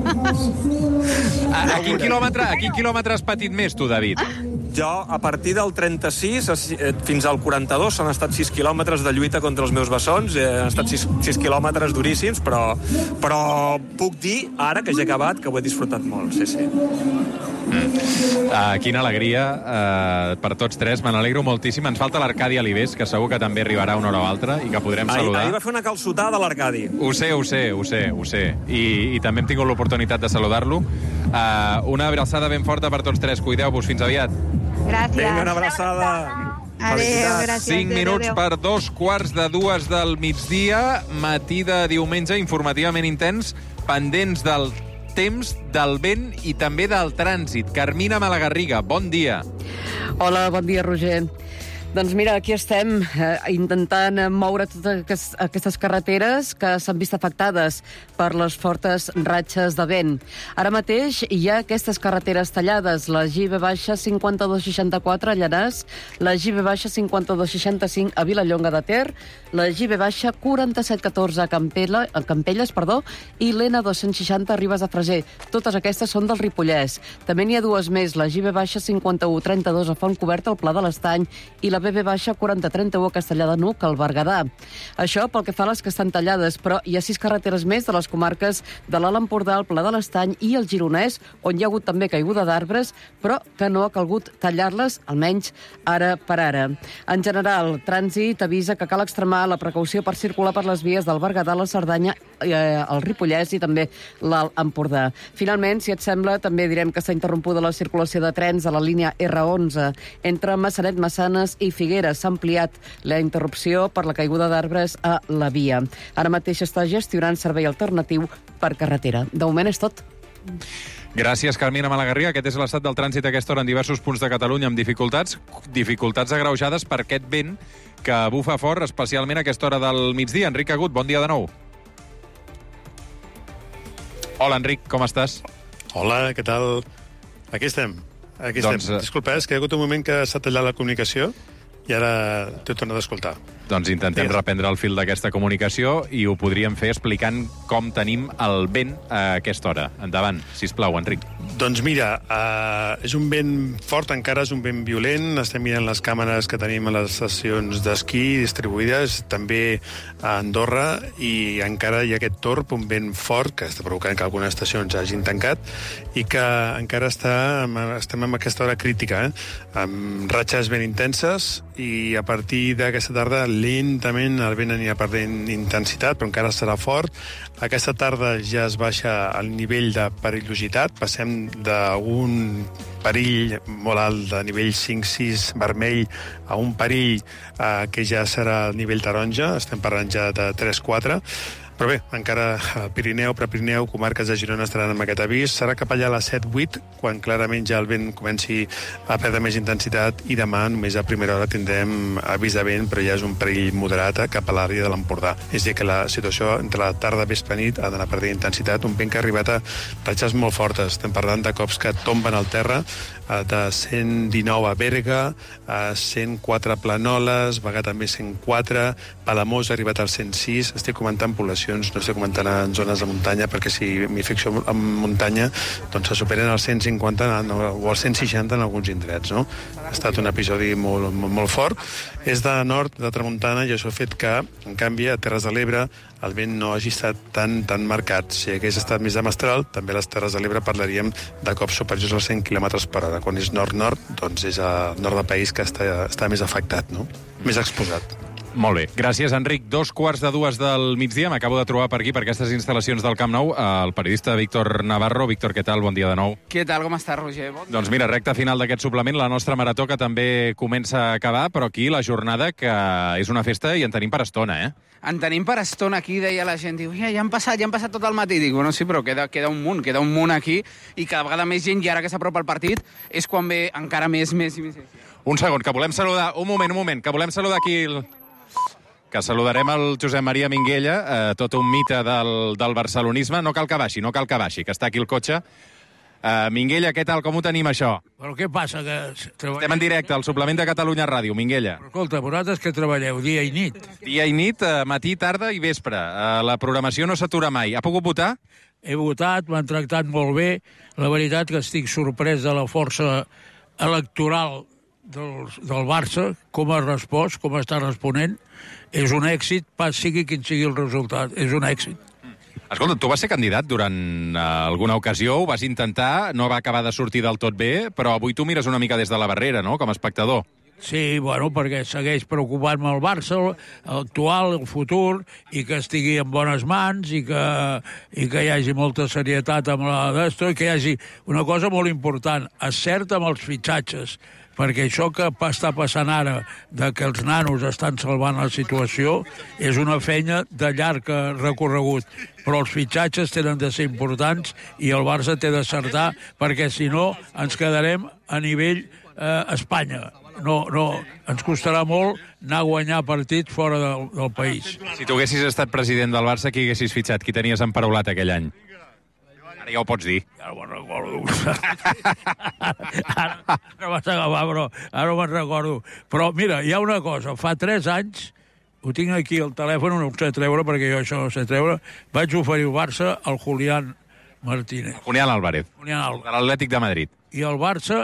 A, a, quin quilòmetre, a quin quilòmetre has patit més, tu, David? Jo, a partir del trenta-sis fins al quaranta-dos, han estat sis quilòmetres de lluita contra els meus bessons. Eh, han estat sis quilòmetres duríssims, però, però puc dir, ara que ja he acabat, que ho he disfrutat molt, sí, sí. Mm. Uh, quina alegria uh, per tots tres, me n'alegro moltíssim. Ens falta l'Arcadi Alibés, que segur que també arribarà una hora o altra i que podrem ahir, saludar. Ahir va fer una calçotada a l'Arcadi. Ho sé, ho sé, ho sé, ho sé. I, i també hem tingut l'oportunitat de saludar-lo. Uh, una abraçada ben forta per tots tres. Cuideu-vos, fins aviat. Gràcies. Vinga, una abraçada. Adéu, gràcies. Cinc minuts per dos quarts de dues del migdia, matí de diumenge, informativament intens, pendents del temps, del vent i també del trànsit. Carmina Malagarriga, bon dia. Hola, bon dia, Roger. Doncs mira, aquí estem eh, intentant moure totes aquestes carreteres que s'han vist afectades per les fortes ratxes de vent. Ara mateix hi ha aquestes carreteres tallades, la G B baixa cinquanta-dos seixanta-quatre a Llanàs, la G B baixa cinquanta-dos seixanta-cinc a Vilallonga de Ter, la G B baixa quaranta-set catorze a, Campella, a Campelles perdó, i l'N dos-cents seixanta a Ribes de Freser. Totes aquestes són del Ripollès. També n'hi ha dues més, la G B baixa cinquanta-u trenta-dos a Fontcoberta, al Pla de l'Estany, i la B B baixa quaranta trenta-u a Castellar de Nuc, al Berguedà. Això pel que fa a les que estan tallades, però hi ha sis carreteres més de les comarques de l'Alt Empordà, el Pla de l'Estany i el Gironès, on hi ha hagut també caiguda d'arbres, però que no ha calgut tallar-les, almenys ara per ara. En general, trànsit avisa que cal extremar la precaució per circular per les vies del Berguedà, la Cerdanya, eh, el Ripollès i també l'Alt Empordà. Finalment, si et sembla, també direm que s'ha interrompuda la circulació de trens a la línia R onze entre Massanet, Massanes i Figueres. S'ha ampliat la interrupció per la caiguda d'arbres a la via. Ara mateix està gestionant servei alternatiu per carretera. De moment és tot. Gràcies, Carmina Malagarriga. Aquest és l'estat del trànsit a aquesta hora en diversos punts de Catalunya amb dificultats, dificultats agreujades per aquest vent que bufa fort, especialment a aquesta hora del migdia. Enric Agut, bon dia de nou. Hola, Enric, com estàs? Hola, què tal? Aquí estem. Aquí doncs, estem. Disculpa, és que hi ha hagut un moment que s'ha tallat la comunicació i ara t'he tornat a escoltar. Doncs intentem reprendre el fil d'aquesta comunicació i ho podríem fer explicant com tenim el vent a aquesta hora. Endavant, sisplau, Enric. Doncs mira, uh, és un vent fort, encara és un vent violent. Estem mirant les càmeres que tenim a les estacions d'esquí distribuïdes, també a Andorra, i encara hi ha aquest torb, un vent fort, que està provocant que algunes estacions hagin tancat, i que encara està, estem en aquesta hora crítica, eh? amb ratxes ben intenses, i a partir d'aquesta tarda lentament el vent anirà perdent intensitat, però encara serà fort. Aquesta tarda ja es baixa el nivell de perillositat, passem d'un perill molt alt de nivell cinc sis vermell a un perill eh, que ja serà el nivell taronja, estem parlant ja de tres quatre. Però bé, encara el Pirineu, Prepirineu, comarques de Girona estaran amb aquest avís. Serà cap allà a les set vuit, quan clarament ja el vent comenci a perdre més intensitat, i demà només a primera hora tindrem avís de vent, però ja és un perill moderat cap a l'àrea de l'Empordà. És a dir, que la situació entre la tarda i vespre nit ha d'anar perdent intensitat, un vent que ha arribat a ratxes molt fortes. Estem parlant de cops que tomben al terra, de cent dinou a Berga, a cent quatre a Planoles, Bagà també cent quatre, Palamós ha arribat al cent sis, estic comentant poblacions visualitzacions, no estic comentant en zones de muntanya, perquè si m'hi fixo en muntanya, doncs se superen els cent cinquanta no, o els cent seixanta en alguns indrets, no? Ha estat un episodi molt, molt, molt fort. És de nord, de tramuntana, i això ha fet que, en canvi, a Terres de l'Ebre el vent no hagi estat tan, tan marcat. Si hagués estat més de mestral, també a les Terres de l'Ebre parlaríem de cops superiors als cent quilòmetres per hora. Quan és nord-nord, doncs és al nord del país que està, està més afectat, no? Més exposat. Molt bé. Gràcies, Enric. Dos quarts de dues del migdia. M'acabo de trobar per aquí, per aquestes instal·lacions del Camp Nou, el periodista Víctor Navarro. Víctor, què tal? Bon dia de nou. Què tal? Com estàs, Roger? Bon doncs mira, recta final d'aquest suplement, la nostra marató, que també comença a acabar, però aquí la jornada, que és una festa i en tenim per estona, eh? En tenim per estona aquí, deia la gent. Diu, ja, ja han passat, ja han passat tot el matí. Dic, bueno, sí, però queda, queda un munt, queda un munt aquí, i cada vegada més gent, i ara que s'apropa el partit, és quan ve encara més, més i més. Un segon, que volem saludar... Un moment, un moment, que volem saludar aquí... El... que saludarem el Josep Maria Minguella, eh, tot un mite del, del barcelonisme. No cal que baixi, no cal que baixi, que està aquí el cotxe. Uh, Minguella, què tal? Com ho tenim, això? Però què passa? Que treballem... Estem en directe, al suplement de Catalunya Ràdio, Minguella. Però escolta, vosaltres que treballeu dia i nit. Dia i nit, uh, matí, tarda i vespre. Uh, la programació no s'atura mai. Ha pogut votar? He votat, m'han tractat molt bé. La veritat que estic sorprès de la força electoral del, del Barça, com ha respost, com està responent. És un èxit, pas sigui quin sigui el resultat. És un èxit. Escolta, tu vas ser candidat durant uh, alguna ocasió, ho vas intentar, no va acabar de sortir del tot bé, però avui tu mires una mica des de la barrera, no?, com a espectador. Sí, bueno, perquè segueix preocupant-me el Barça, l'actual, el futur, i que estigui en bones mans, i que, i que hi hagi molta serietat amb la d'esto, i que hi hagi una cosa molt important, acert amb els fitxatges, perquè això que està passant ara, de que els nanos estan salvant la situació, és una feina de llarg recorregut. Però els fitxatges tenen de ser importants i el Barça té d'acertar, perquè si no ens quedarem a nivell eh, Espanya. No, no, ens costarà molt anar a guanyar partits fora del, del país. Si tu haguessis estat president del Barça, qui haguessis fitxat? Qui tenies emparaulat aquell any? Ara ja ho pots dir. Ja no me'n recordo. Ara no vas agafar, però ara no me'n recordo. Però mira, hi ha una cosa. Fa tres anys, ho tinc aquí al telèfon, no ho sé treure, perquè jo això no ho sé treure, vaig oferir al Barça al Julián Martínez. Julián Álvarez, Julián Álvarez. de l'Atlètic de Madrid. I el Barça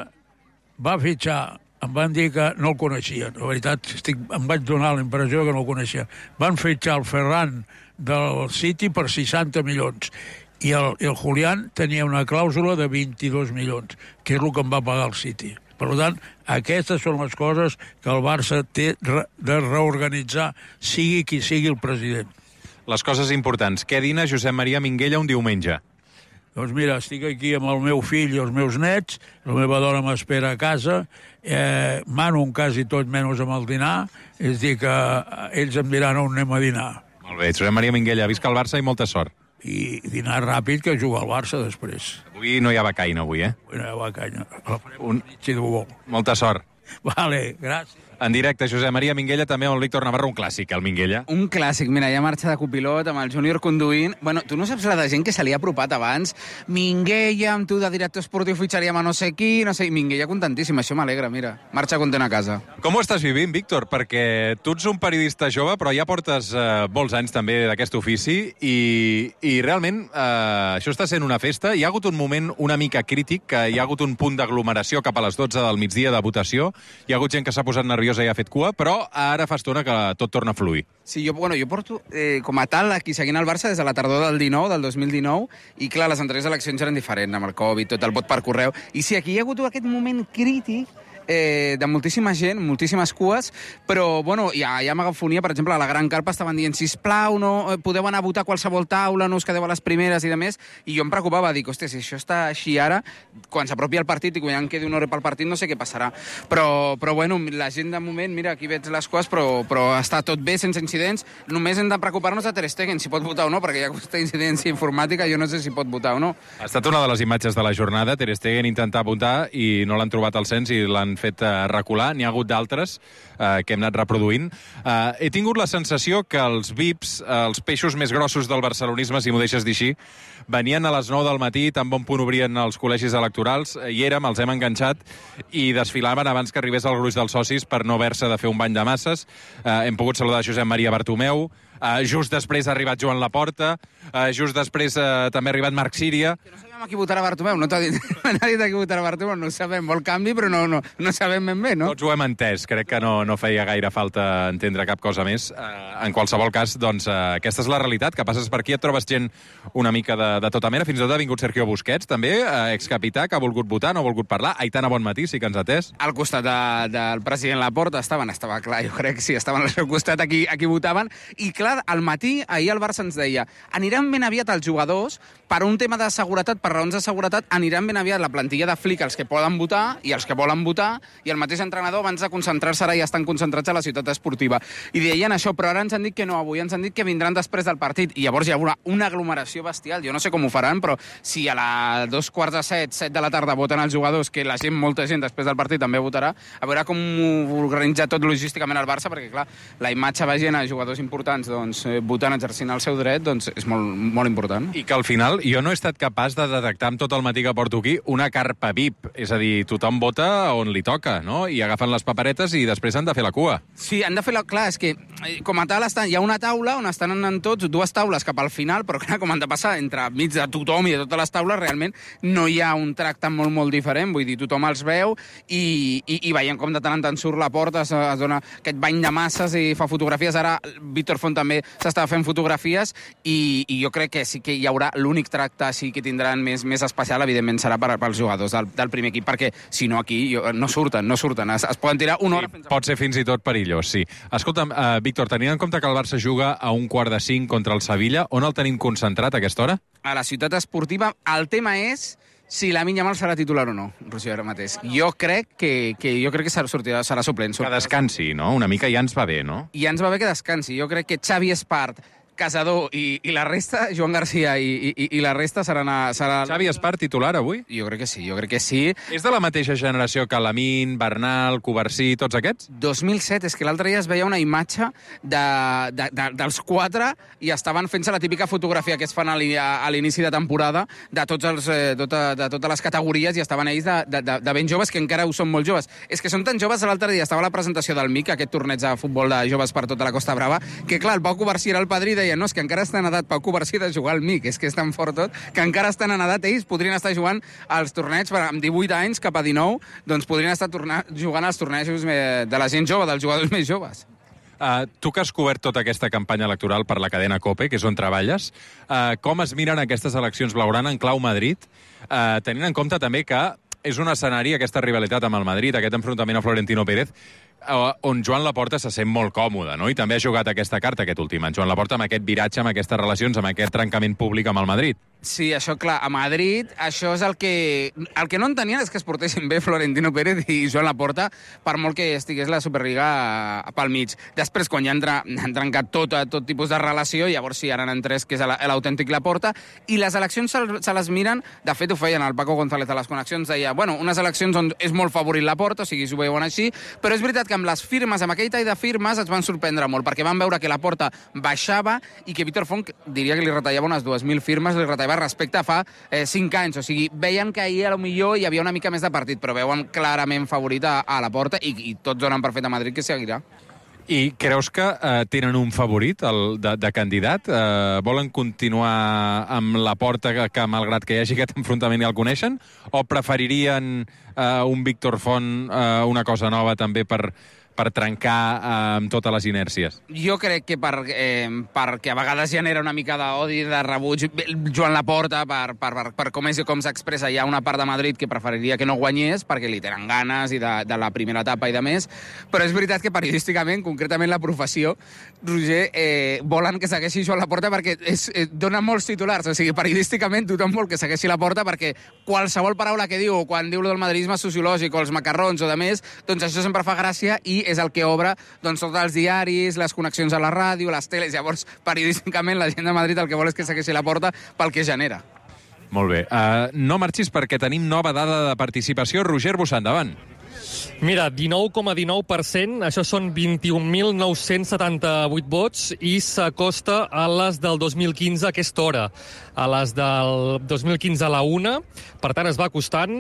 va fitxar, em van dir que no el coneixien. La veritat, estic, em vaig donar la impressió que no el coneixia. Van fitxar el Ferran del City per seixanta milions. I el, el Julián tenia una clàusula de vint-i-dos milions, que és el que em va pagar el City. Per tant, aquestes són les coses que el Barça té de reorganitzar, sigui qui sigui el president. Les coses importants. Què dina Josep Maria Minguella un diumenge? Doncs mira, estic aquí amb el meu fill i els meus nets, la meva dona m'espera a casa, eh, mano un quasi tot menys amb el dinar, és dir que ells em diran on anem a dinar. Molt bé, Josep Maria Minguella, visca el Barça i molta sort. I dinar ràpid que jugar al Barça després. Avui no hi ha becaina, avui, eh? Avui no hi ha becaina. Un... Un... Molta sort. Vale, gràcies. En directe, Josep Maria Minguella, també amb el Víctor Navarro, un clàssic, el Minguella. Un clàssic, mira, ja marxa de copilot amb el júnior conduint. Bueno, tu no saps la de gent que se li ha apropat abans. Minguella, amb tu de director esportiu fitxaríem a no sé qui, no sé... Minguella contentíssim, això m'alegra, mira. Marxa content a casa. Com ho estàs vivint, Víctor? Perquè tu ets un periodista jove, però ja portes eh, molts anys també d'aquest ofici i, i realment eh, això està sent una festa. Hi ha hagut un moment una mica crític, que hi ha hagut un punt d'aglomeració cap a les dotze del migdia de votació. Hi ha hagut gent que s'ha posat nerviosa i ha fet cua, però ara fa estona que tot torna a fluir. Sí, jo, bueno, jo porto eh, com a tal aquí seguint el Barça des de la tardor del dinou, del dos mil dinou, i clar, les anteriors eleccions eren diferents, amb el Covid, tot el vot per correu, i sí, aquí hi ha hagut aquest moment crític eh, de moltíssima gent, moltíssimes cues, però, bueno, hi ha, hi ha megafonia, per exemple, a la Gran Carpa estaven dient, sisplau, no, podeu anar a votar a qualsevol taula, no us quedeu a les primeres i de més, i jo em preocupava, dic, hòstia, si això està així ara, quan s'apropi el partit i quan ja en quedi una hora pel partit, no sé què passarà. Però, però bueno, la gent de moment, mira, aquí veig les cues, però, però està tot bé, sense incidents, només hem de preocupar-nos de Ter Stegen, si pot votar o no, perquè hi ha aquesta incidència informàtica, jo no sé si pot votar o no. Ha estat una de les imatges de la jornada, Ter Stegen intentar votar i no l'han trobat al cens i l'han fet uh, recular. N'hi ha hagut d'altres uh, que hem anat reproduint. Uh, he tingut la sensació que els V I Ps, uh, els peixos més grossos del barcelonisme, si m'ho deixes dir així, venien a les nou del matí, tan bon punt obrien els col·legis electorals, hi érem, els hem enganxat, i desfilaven abans que arribés el gruix dels socis per no haver-se de fer un bany de masses. Uh, hem pogut saludar Josep Maria Bartomeu, Uh, just després ha arribat Joan Laporta, uh, just després uh, també ha arribat Marc Síria. No sabem a qui votarà Bartomeu, no t'ha dit, n'ha dit a qui votarà Bartomeu, no ho sabem, vol canvi, però no, no, no sabem ben bé, no? Tots ho hem entès, crec que no, no feia gaire falta entendre cap cosa més. Uh, en qualsevol cas, doncs, uh, aquesta és la realitat, que passes per aquí, et trobes gent una mica de, de tota mena, fins i tot ha vingut Sergio Busquets, també, uh, excapità, que ha volgut votar, no ha volgut parlar. Aitana Bonmatí, sí que ens ha atès. Al costat de, del president Laporta estaven, estava clar, jo crec que sí, estaven al seu costat, aquí, aquí votaven, i clar, al matí, ahir el Barça ens deia, aniran ben aviat els jugadors, per un tema de seguretat, per raons de seguretat, aniran ben aviat la plantilla de Flick, els que poden votar i els que volen votar, i el mateix entrenador, abans de concentrar-se, ara ja estan concentrats a la ciutat esportiva. I deien això, però ara ens han dit que no, avui ens han dit que vindran després del partit, i llavors hi haurà una aglomeració bestial. Jo no sé com ho faran, però si a la dos quarts de set, set de la tarda voten els jugadors, que la gent, molta gent després del partit també votarà, a veure com ho organitza tot logísticament el Barça, perquè clar, la imatge veient a jugadors importants doncs, votant, exercint el seu dret, doncs és molt, molt important. I que al final jo no he estat capaç de detectar amb tot el matí que porto aquí una carpa V I P, és a dir, tothom vota on li toca, no? I agafen les paperetes i després han de fer la cua. Sí, han de fer la... Clar, és que com a tal estan, hi ha una taula on estan anant tots, dues taules cap al final, però clar, com han de passar entre mig de tothom i de totes les taules, realment no hi ha un tracte molt, molt diferent, vull dir, tothom els veu i, i, i veiem com de tant en tant surt la porta, es, es dona aquest bany de masses i fa fotografies. Ara Víctor Font també s'estava fent fotografies i, i jo crec que sí que hi haurà l'únic tracte sí que tindran més, més especial, evidentment serà per, pels jugadors del, del primer equip, perquè si no aquí jo, no surten, no surten, es, es poden tirar una hora sí, fins a... Pot ser fins i tot perillós, sí. Escolta'm, uh, Víctor, tenint en compte que el Barça juga a un quart de cinc contra el Sevilla, on el tenim concentrat a aquesta hora? A la ciutat esportiva. El tema és si Lamine Yamal serà titular o no, Roger, ara mateix. Jo crec que, que, jo crec que serà, sortirà, serà suplent. Que descansi, no? Una mica ja ens va bé, no? Ja ens va bé que descansi. Jo crec que Xavi Espart, Casador i, i la resta, Joan Garcia i, i, i la resta seran... A, serà... Xavi Espart titular avui? Jo crec que sí, jo crec que sí. És de la mateixa generació que Lamine, Bernal, Covarsí, tots aquests? dos mil set, és que l'altre dia es veia una imatge de, de, de, dels quatre i estaven fent-se la típica fotografia que es fan a l'inici de temporada de, tots els, eh, tota, de totes les categories i estaven ells de, de, de, de ben joves que encara ho són molt joves. És que són tan joves, l'altre dia estava a la presentació del M I C, aquest torneig de futbol de joves per tota la Costa Brava, que clar, el Pau Covarsí era el padrí deia, no, és que encara estan en edat Pau Covarsí de jugar al M I C, és que és tan fort tot, que encara estan en edat, ells podrien estar jugant als torneigs, amb divuit anys cap a dinou, doncs podrien estar tornar, jugant als tornejos de la gent jove, dels jugadors més joves. Uh, tu que has cobert tota aquesta campanya electoral per la cadena COPE, que és on treballes, uh, com es miren aquestes eleccions blaugrana en clau Madrid, uh, tenint en compte també que és un escenari, aquesta rivalitat amb el Madrid, aquest enfrontament a Florentino Pérez, on Joan Laporta se sent molt còmode, no? I també ha jugat aquesta carta aquest últim any. Joan Laporta amb aquest viratge, amb aquestes relacions, amb aquest trencament públic amb el Madrid. Sí, això, clar, a Madrid, això és el que... El que no entenien és que es portessin bé Florentino Pérez i Joan Laporta, per molt que estigués la Superliga pel mig. Després, quan ja han, han trencat tot, tot tipus de relació, llavors sí, ara han tres, que és l'autèntic Laporta, i les eleccions se, se les miren, de fet ho feien el Paco González a les connexions, deia, bueno, unes eleccions on és molt favorit Laporta, o sigui, s'ho veuen així, però és veritat que amb les firmes, amb aquell tall de firmes, es van sorprendre molt, perquè van veure que Laporta baixava i que Víctor Font, diria que li retallava unes dues mil firmes, li retallava respecte a fa eh, cinc anys. O sigui, veiem que ahir a lo millor hi havia una mica més de partit, però veuen clarament favorit a, a Laporta i, i tots donen per fet a Madrid que seguirà. I creus que eh, tenen un favorit el, de, de candidat? Eh, volen continuar amb Laporta, que, que malgrat que hi hagi aquest enfrontament ja el coneixen? O preferirien eh, un Víctor Font, eh, una cosa nova també per... per trencar eh, amb totes les inèrcies? Jo crec que per, eh, perquè a vegades genera una mica d'odi, de rebuig, Joan Laporta, per, per, per, per com és i com s'expressa, hi ha una part de Madrid que preferiria que no guanyés, perquè li tenen ganes i de, de la primera etapa i de més, però és veritat que periodísticament, concretament la professió, Roger, eh, volen que segueixi Joan Laporta perquè és, eh, dona molts titulars, o sigui, periodísticament tothom vol que segueixi Laporta perquè qualsevol paraula que diu, quan diu del madridisme sociològic o els macarrons o de més, doncs això sempre fa gràcia i és el que obre doncs, tots els diaris, les connexions a la ràdio, les teles. Llavors, periodísticament, la gent de Madrid el que vol és que segueixi Laporta pel que genera. Molt bé. Uh, no marxis perquè tenim nova dada de participació. Roger Bussà, endavant. Mira, dinou coma dinou per cent, això són vint-i-un mil nou-cents setanta-vuit vots i s'acosta a les del dos mil quinze a aquesta hora, a les del dos mil quinze a la una, per tant es va acostant.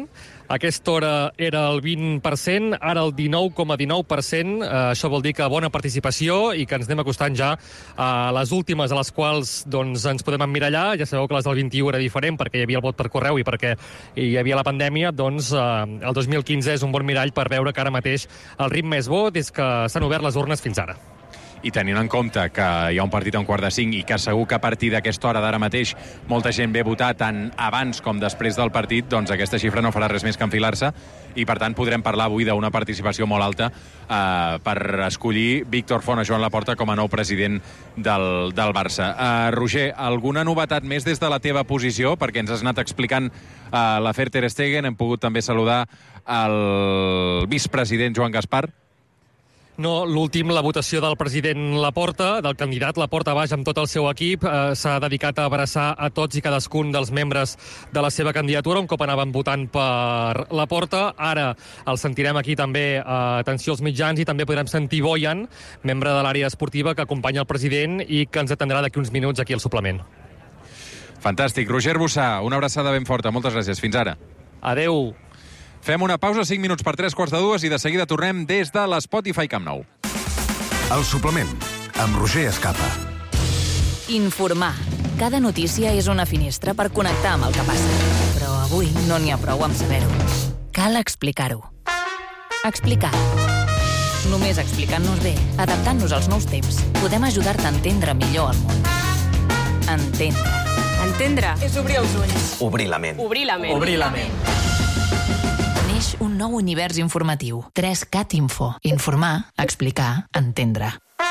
aquesta hora era el vint per cent, ara el dinou coma dinou per cent. Eh, això vol dir que bona participació i que ens anem acostant ja a les últimes, a les quals doncs, ens podem emmirallar. Ja sabeu que les del vint-i-u era diferent perquè hi havia el vot per correu i perquè hi havia la pandèmia. Doncs eh, el dos mil quinze és un bon mirall per veure que ara mateix el ritme és bo des que s'han obert les urnes fins ara. I tenint en compte que hi ha un partit a un quart de cinc i que segur que a partir d'aquesta hora d'ara mateix molta gent ve a votar tant abans com després del partit, doncs aquesta xifra no farà res més que enfilar-se i, per tant, podrem parlar avui d'una participació molt alta eh, per escollir Víctor Font a Joan Laporta com a nou president del, del Barça. Eh, Roger, alguna novetat més des de la teva posició? Perquè ens has anat explicant eh, l'afer Ter Stegen, hem pogut també saludar el vicepresident Joan Gaspar. No, l'últim, la votació del president Laporta, del candidat Laporta baix amb tot el seu equip, eh, s'ha dedicat a abraçar a tots i cadascun dels membres de la seva candidatura, un cop anaven votant per Laporta. Ara el sentirem aquí també, eh, atenció als mitjans, i també podrem sentir Boyan, membre de l'àrea esportiva que acompanya el president i que ens atendrà d'aquí uns minuts aquí al suplement. Fantàstic. Roger Bussà, una abraçada ben forta. Moltes gràcies. Fins ara. Adeu. Fem una pausa, cinc minuts per tres quarts de dues, i de seguida tornem des de l'Spotify Camp Nou. El suplement, amb Roger Escapa. Informar. Cada notícia és una finestra per connectar amb el que passa. Però avui no n'hi ha prou amb saber-ho. Cal explicar-ho. Explicar. Només explicant-nos bé, adaptant-nos als nous temps, podem ajudar-te a entendre millor el món. Entendre. Entendre és obrir els ulls. Obrir la ment. Obrir la ment. Obrir la ment. Neix un nou univers informatiu. tres cat Info. Informar, explicar, entendre.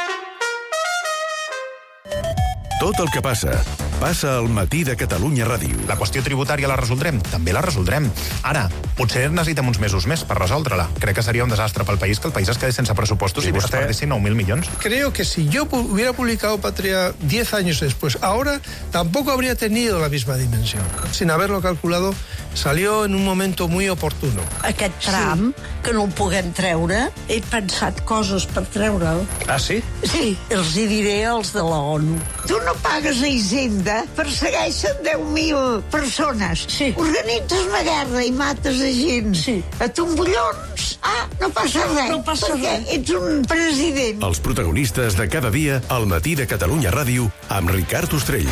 Tot el que passa, passa al matí de Catalunya Ràdio. La qüestió tributària la resoldrem? També la resoldrem. Ara, potser necessitem uns mesos més per resoldre-la. Crec que seria un desastre pel país que el país es quedés sense pressupostos i, i es perdessin nou mil milions. Creo que si yo hubiera publicado Patria diez años después, ahora tampoco habría tenido la misma dimensión. Sin haberlo calculado, salió en un momento muy oportuno. Aquest tram, sí, que no el puguem treure, he pensat coses per treure'l. Ah, sí? Sí, els hi diré als de la ONU. Tu no pagues a Hisenda, persegueixen deu mil persones. Sí. Organitzes una guerra i mates a gent. Sí. A tombollons. Ah, no passa res. No passa perquè res. Ets un president. Els protagonistes de cada dia al matí de Catalunya Ràdio amb Ricard Ostrell.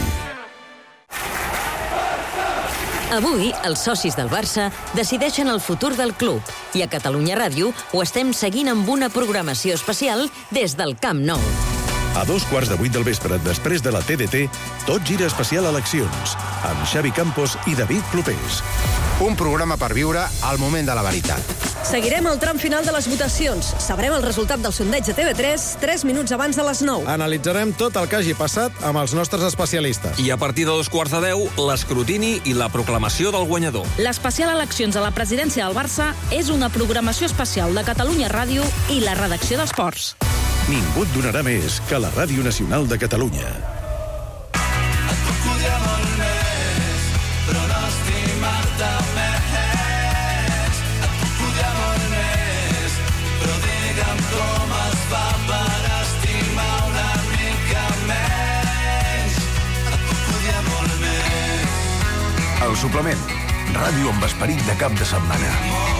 Avui, els socis del Barça decideixen el futur del club i a Catalunya Ràdio ho estem seguint amb una programació especial des del Camp Nou. A dos quarts de vuit del vespre, després de la T D T, tot gira especial eleccions, amb Xavi Campos i David Clopés. Un programa per viure al moment de la veritat. Seguirem el tram final de les votacions. Sabrem el resultat del sondeig de T V tres tres minuts abans de les nou. Analitzarem tot el que hagi passat amb els nostres especialistes. I a partir de dos quarts de deu, l'escrutini i la proclamació del guanyador. L'especial eleccions a la presidència del Barça és una programació especial de Catalunya Ràdio i la redacció d'Esports. Ningú et donarà més que la Ràdio Nacional de Catalunya. Et puc odiar molt més, però no estimar-te més. Et puc odiar molt més, però digue'm com es fa per estimar una mica menys. Et puc odiar molt més. El suplement. Ràdio amb esperit de cap de setmana.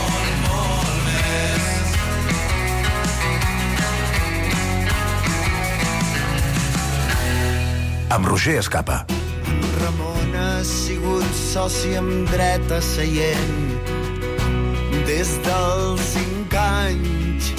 Amb Roger Escapa. Ramon ha sigut soci amb dret a seient des dels cinc anys.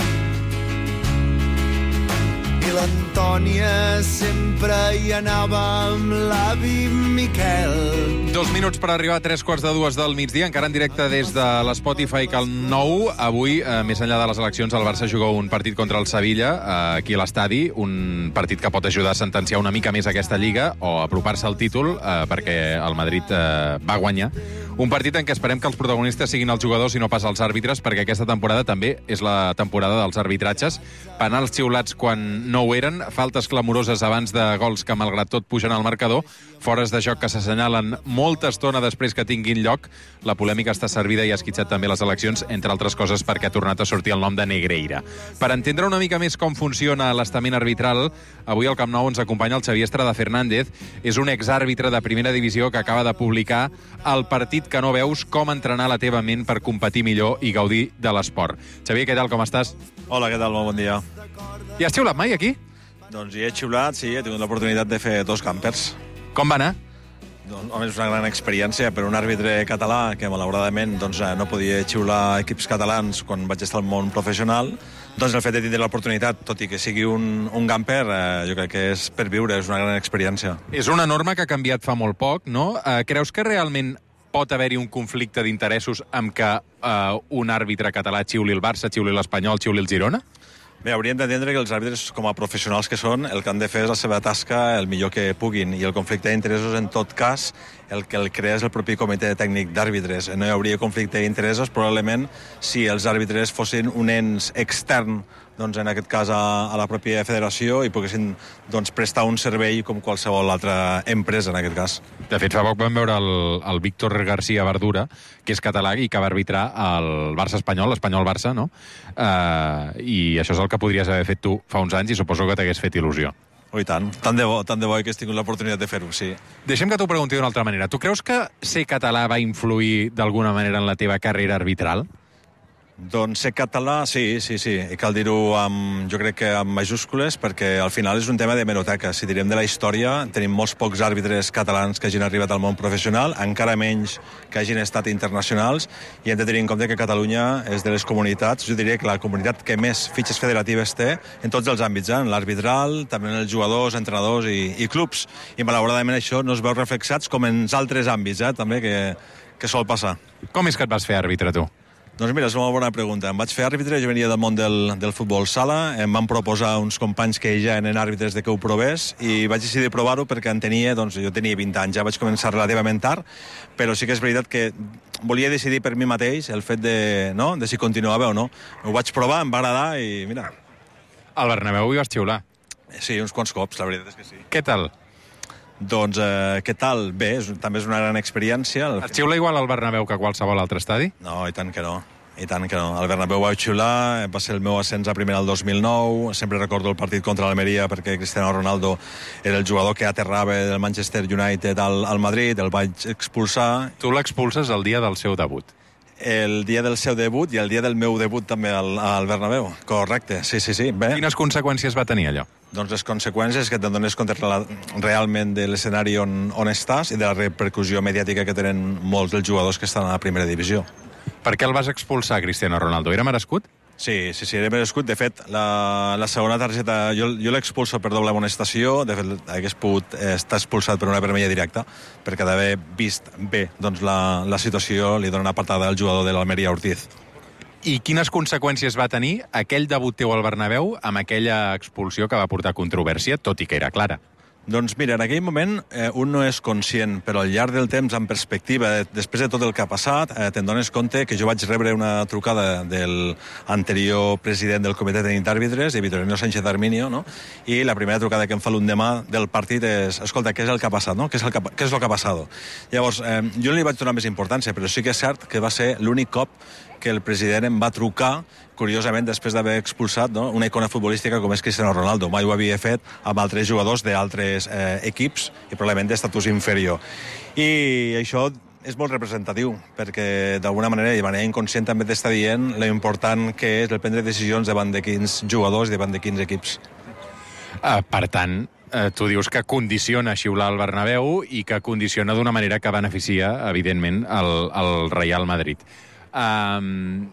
I l'Antònia sempre hi anava amb l'avi Miquel. Dos minuts per arribar a tres quarts de dues del migdia, encara en directe des de l'Spotify Camp Nou. Avui, eh, més enllà de les eleccions, el Barça juga un partit contra el Sevilla, eh, aquí a l'estadi, un partit que pot ajudar a sentenciar una mica més aquesta lliga o apropar-se al títol, eh, perquè el Madrid eh, va guanyar. Un partit en què esperem que els protagonistes siguin els jugadors i no pas els àrbitres, perquè aquesta temporada també és la temporada dels arbitratges. Penals xiulats quan no ho eren, faltes clamoroses abans de gols que, malgrat tot, pugen al marcador, fores de joc que s'assenyalen molta estona després que tinguin lloc. La polèmica està servida i ha esquitxat també les eleccions, entre altres coses perquè ha tornat a sortir el nom de Negreira. Per entendre una mica més com funciona l'estament arbitral, avui al Camp Nou ens acompanya el Xavier Estrada Fernández. És un exàrbitre de primera divisió que acaba de publicar el partit que no veus com entrenar la teva ment per competir millor i gaudir de l'esport. Xavier, què tal, com estàs? Hola, què tal? Molt bon dia. I has xiulat mai aquí? Doncs hi he xiulat, sí, he tingut l'oportunitat de fer dos campers. Com va anar? Doncs, home, és una gran experiència per un àrbitre català que, malauradament, doncs, no podia xiular equips catalans quan vaig estar al món professional. Doncs el fet de tindre l'oportunitat, tot i que sigui un, un camper, eh, jo crec que és per viure, és una gran experiència. És una norma que ha canviat fa molt poc, no? Eh, creus que realment pot haver-hi un conflicte d'interessos amb que eh, un àrbitre català xiuli el Barça, xiuli l'Espanyol, xiuli el Girona? Bé, hauríem d'entendre que els àrbitres, com a professionals que són, el que han de fer és la seva tasca el millor que puguin, i el conflicte d'interessos, en tot cas, el que el crea és el propi comitè tècnic d'àrbitres. No hi hauria conflicte d'interessos, probablement, si els àrbitres fossin un ens extern, doncs, en aquest cas a, a la pròpia federació, i poguessin doncs, prestar un servei com qualsevol altra empresa, en aquest cas. De fet, fa poc vam veure el, el Víctor García Verdura, que és català i que va arbitrar el Barça-Espanyol, l'Espanyol-Barça, no? Uh, I això és el que podries haver fet tu fa uns anys i suposo que t'hagués fet il·lusió. Oh, i tant. Tant de bo, tant de bo que has tingut l'oportunitat de fer-ho, sí. Deixem que t'ho pregunti d'una altra manera. Tu creus que ser català va influir d'alguna manera en la teva carrera arbitral? Doncs ser català, sí, sí, sí. I cal dir-ho amb, jo crec que amb majúscules, perquè al final és un tema de hemeroteca. Si direm de la història, tenim molts pocs àrbitres catalans que hagin arribat al món professional, encara menys que hagin estat internacionals, i hem de tenir en compte que Catalunya és de les comunitats, jo diria que la comunitat que més fitxes federatives té en tots els àmbits, eh? En l'arbitral, també en els jugadors, entrenadors i, i clubs. I malauradament això no es veu reflexats com en altres àmbits, eh? També, que, que sol passar. Com és que et vas fer àrbitre, tu? Doncs mira, és una bona pregunta. Em vaig fer àrbitre, jo venia del món del, del futbol sala, em van proposar uns companys que ja eren àrbitres de que ho provés, i vaig decidir provar-ho perquè en tenia, doncs jo tenia vint anys, ja vaig començar relativament tard, però sí que és veritat que volia decidir per mi mateix el fet de, no, de si continuava o no. Ho vaig provar, em va agradar i mira. Al Bernabéu hi vas xiular? Sí, uns quants cops, la veritat és que sí. Què tal? Doncs, eh, què tal? Bé, és, també és una gran experiència. Et xiula igual al Bernabéu que a qualsevol altre estadi? No, i tant que no. I tant que no. Al Bernabéu vaig xiular, va ser el meu ascens a primera el dos mil nou, sempre recordo el partit contra l'Almeria perquè Cristiano Ronaldo era el jugador que aterrava del Manchester United al, al Madrid, el vaig expulsar. Tu l'expulses el dia del seu debut? El dia del seu debut i el dia del meu debut també al, al Bernabéu. Correcte, sí, sí, sí. Bé. Quines conseqüències va tenir allò? Doncs les conseqüències que t'adones compte realment de l'escenari on, on estàs i de la repercussió mediàtica que tenen molts dels jugadors que estan a la primera divisió. Per què el vas expulsar, Cristiano Ronaldo? Era merescut? Sí, sí, sí, era merescut. De fet, la, la segona targeta, jo, jo l'expulso per doble amonestació, de fet, hagués pogut estar expulsat per una vermella directa, perquè d'haver vist bé doncs, la, la situació, li dona una patada al jugador de l'Almeria, Ortiz. I quines conseqüències va tenir aquell debut teu al Bernabéu amb aquella expulsió que va portar controvèrsia, tot i que era clara? Doncs mira, en aquell moment eh, un no és conscient, però al llarg del temps, en perspectiva, de, després de tot el que ha passat, eh, te'n dones compte que jo vaig rebre una trucada del anterior president del comitè tècnic d'àrbitres, de Vitorino Sánchez Arminio, no? I la primera trucada que em fa l'endemà del partit és, escolta, què és el que ha passat, no? Què és el que, què és el que ha passat? Llavors, eh, jo no li vaig donar més importància, però sí que és cert que va ser l'únic cop que el president em va trucar, curiosament, després d'haver expulsat, no, una icona futbolística com és Cristiano Ronaldo. Mai ho havia fet amb altres jugadors d'altres eh, equips i probablement d'estatus inferior. I això és molt representatiu, perquè d'alguna manera, i de manera inconscient, també t'està dient lo important que és el prendre decisions davant de quins jugadors i davant de quins equips. Uh, per tant, uh, tu dius que condiciona xiular al Bernabéu i que condiciona d'una manera que beneficia, evidentment, el, el Real Madrid. Um,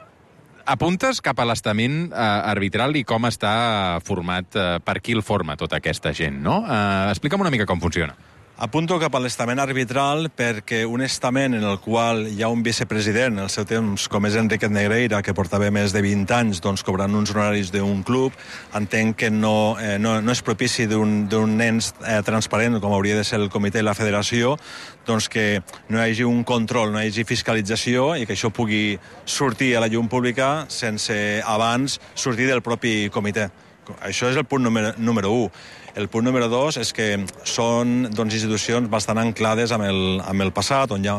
apuntes cap a l'estament uh, arbitral i com està format, uh, per qui el forma tota aquesta gent, no? Uh, explica'm una mica com funciona. Apunto cap a l'estament arbitral perquè un estament en el qual hi ha un vicepresident, en el seu temps, com és Enrique Negreira, que portava més de vint anys doncs, cobrant uns honoraris d'un club, entenc que no, eh, no, no és propici d'un ens eh, transparent, com hauria de ser el comitè i la federació, doncs que no hi hagi un control, no hi hagi fiscalització i que això pugui sortir a la llum pública sense abans sortir del propi comitè. Això és el punt número, número u. El punt número dos és que són doncs, institucions bastant anclades amb el, amb el passat, on hi ha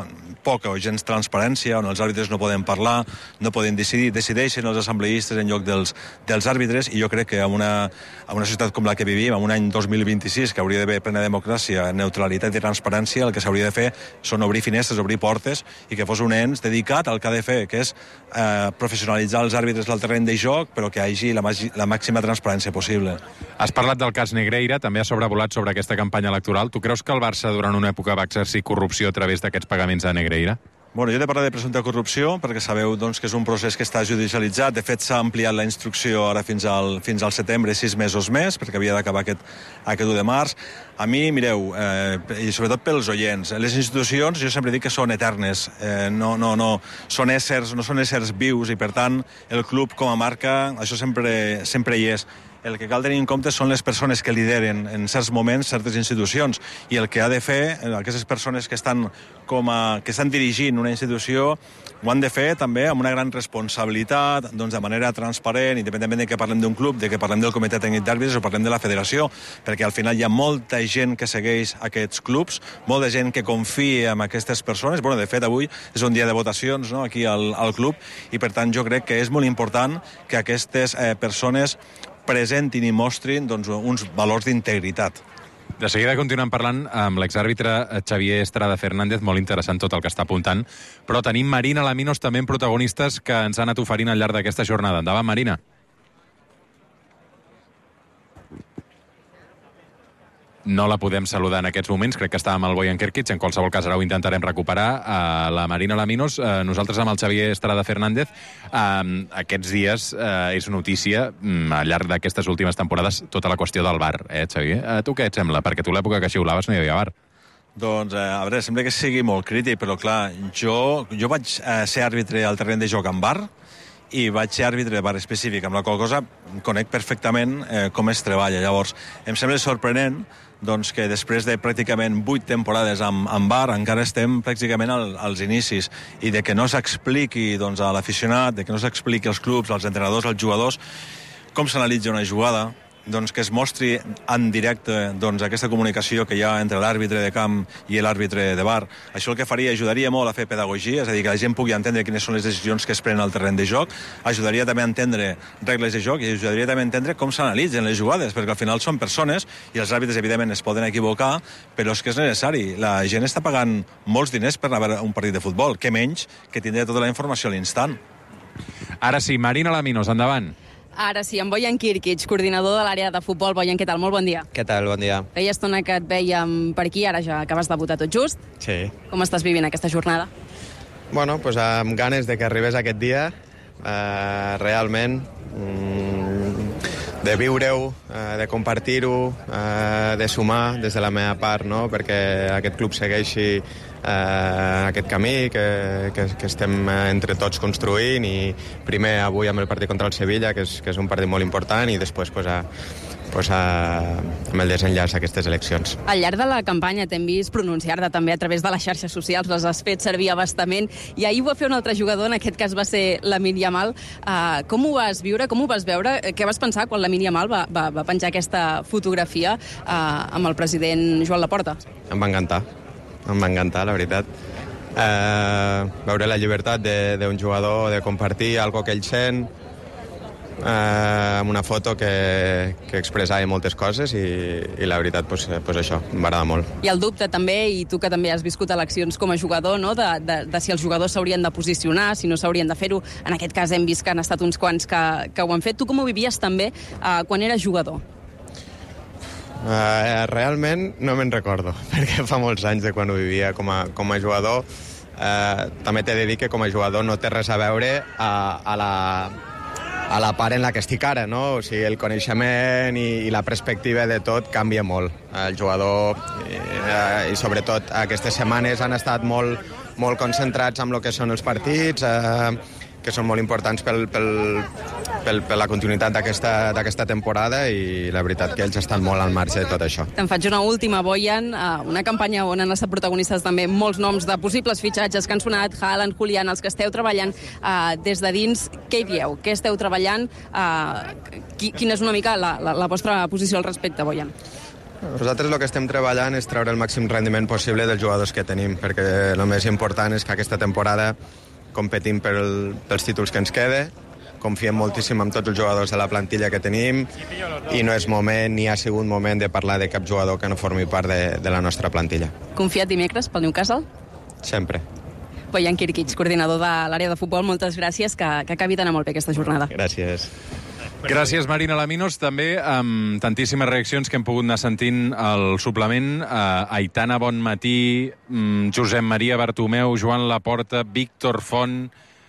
poca o gens transparència, on els àrbitres no poden parlar, no poden decidir, decideixen els assembleistes en lloc dels, dels àrbitres, i jo crec que en una, en una societat com la que vivim, en un any dos mil vint-i-sis, que hauria d'haver plena democràcia, neutralitat i transparència, el que s'hauria de fer són obrir finestres, obrir portes, i que fos un ens dedicat al que ha de fer, que és eh, professionalitzar els àrbitres del terreny de joc, però que hi hagi la, la màxima transparència possible. Has parlat del cas Negreira, també has sobrevolat sobre aquesta campanya electoral. Tu creus que el Barça durant una època va exercir corrupció a través d'aquests pagaments a Negreira? Bueno, jo he de parlar de presumpta corrupció, perquè sabeu doncs, que és un procés que està judicialitzat. De fet, s'ha ampliat la instrucció ara fins al, fins al setembre, sis mesos més, perquè havia d'acabar aquest, aquest u de març. A mi, mireu, eh, i sobretot pels oients, les institucions jo sempre dic que són eternes, eh, no, no, no, són éssers, no són éssers vius, i per tant el club com a marca, això sempre, sempre hi és. El que cal tenir en compte són les persones que lideren en certs moments certes institucions, i el que ha de fer aquestes persones que estan, com a, que estan dirigint una institució ho han de fer també amb una gran responsabilitat, doncs de manera transparent, independentment de que parlem d'un club, de que parlem del comitè tècnic d'àrbitres o parlem de la federació, perquè al final hi ha molta gent que segueix aquests clubs, molta gent que confia en aquestes persones. Bueno, de fet, avui és un dia de votacions, no?, aquí al, al club, i per tant jo crec que és molt important que aquestes eh, persones presentin i mostrin doncs, uns valors d'integritat. De seguida continuem parlant amb l'exàrbitre Xavier Estrada Fernández, molt interessant tot el que està apuntant, però tenim Marina Laminos també en protagonistes que ens han anat oferint al llarg d'aquesta jornada. Endavant, Marina. No la podem saludar en aquests moments, crec que està amb el Bojan Kirkic, en qualsevol cas ara ho intentarem recuperar. Uh, la Marina Laminos, uh, nosaltres amb el Xavier Estrada Fernández, uh, aquests dies uh, és notícia, um, al llarg d'aquestes últimes temporades, tota la qüestió del V A R, eh, Xavier? Uh, tu què et sembla? Perquè tu l'època que xiulaves no hi havia V A R. Doncs, eh, a veure, sembla que sigui molt crític, però clar, jo, jo vaig eh, ser àrbitre al terreny de joc amb V A R, i vaig ser àrbitre de V A R específic, amb la qual cosa conec perfectament eh, com es treballa. Llavors, em sembla sorprenent doncs, que després de pràcticament vuit temporades amb, amb V A R encara estem pràcticament al, als inicis, i de que no s'expliqui doncs, a l'aficionat, de que no s'expliqui als clubs, als entrenadors, als jugadors, com s'analitza una jugada, doncs, que es mostri en directe doncs, aquesta comunicació que hi ha entre l'àrbitre de camp i l'àrbitre de V A R. Això el que faria, ajudaria molt a fer pedagogia, és a dir, que la gent pugui entendre quines són les decisions que es prenen al terreny de joc, ajudaria també a entendre regles de joc i ajudaria també a entendre com s'analitzen les jugades, perquè al final són persones i els àrbitres, evidentment, es poden equivocar, però és que és necessari. La gent està pagant molts diners per anar a veure un partit de futbol, que menys que tindria tota la informació a l'instant. Ara sí, Marina Laminos, endavant. Ara sí, en Bojan Kirkic, coordinador de l'àrea de futbol. Bojan, què tal? Molt bon dia. Què tal? Bon dia. Feia estona que et vèiem per aquí, ara ja acabes de votar tot just. Sí. Com estàs vivint aquesta jornada? Bueno, pues amb ganes de que arribés aquest dia, eh, realment, mm, de viure-ho, eh, de compartir-ho, eh, de sumar des de la meva part, no?, perquè aquest club segueixi eh, aquest camí que, que, que estem entre tots construint, i primer avui amb el partit contra el Sevilla, que és, que és un partit molt important, i després pues, a, pues, a, amb el desenllaç d'aquestes eleccions. Al llarg de la campanya t'hem vist pronunciar-te també a través de les xarxes socials, les has fet servir abastament, i ahir ho va fer un altre jugador, en aquest cas va ser Lamine Yamal. Uh, com ho vas viure, com ho vas veure? Què vas pensar quan Lamine Yamal va, va, va penjar aquesta fotografia uh, amb el president Joan Laporta? Em va encantar. Em va encantar, la veritat. Eh, veure la llibertat d'un jugador de compartir algo que ell sent, eh, amb una foto que, que expressava moltes coses, i, i la veritat, pues, pues això, m'agrada molt. I el dubte també, i tu que també has viscut eleccions com a jugador, no?, de, de, de si els jugadors s'haurien de posicionar, si no s'haurien de fer-ho. En aquest cas hem vist que han estat uns quants que, que ho han fet. Tu com ho vivies també eh, quan eres jugador? Uh, realment no me'n recordo, perquè fa molts anys de quan ho vivia com a, com a jugador. Uh, també t'he de dir que com a jugador no té res a veure a, a, la, a la part en la que estic ara, no? O sigui, el coneixement i, i la perspectiva de tot canvia molt. El jugador, i, uh, i sobretot aquestes setmanes han estat molt, molt concentrats amb el que són els partits, uh, que són molt importants pel, pel, pel, per la continuïtat d'aquesta temporada, i la veritat que ells estan molt al marge de tot això. Te'n faig una última, Bojan, una campanya on han estat protagonistes també molts noms de possibles fitxatges que han sonat, Haaland, Julián, els que esteu treballant uh, des de dins. Què hi dieu? Què esteu treballant? Uh, quina és una mica la, la, la vostra posició al respecte, Bojan? Nosaltres el que estem treballant és treure el màxim rendiment possible dels jugadors que tenim, perquè el més important és que aquesta temporada competim pel, pels títols que ens queda, confiem moltíssim en tots els jugadors de la plantilla que tenim i no és moment ni ha sigut moment de parlar de cap jugador que no formi part de, de la nostra plantilla. Confiat dimecres pel Newcastle? Sempre. Bojan Kirkic, coordinador de l'àrea de futbol, moltes gràcies, que, que acabi d'anar molt bé aquesta jornada. Gràcies. Gràcies, Marina Laminos. També amb tantíssimes reaccions que hem pogut anar sentint al suplement. Uh, Aitana Bonmatí, um, Josep Maria Bartomeu, Joan Laporta, Víctor Font...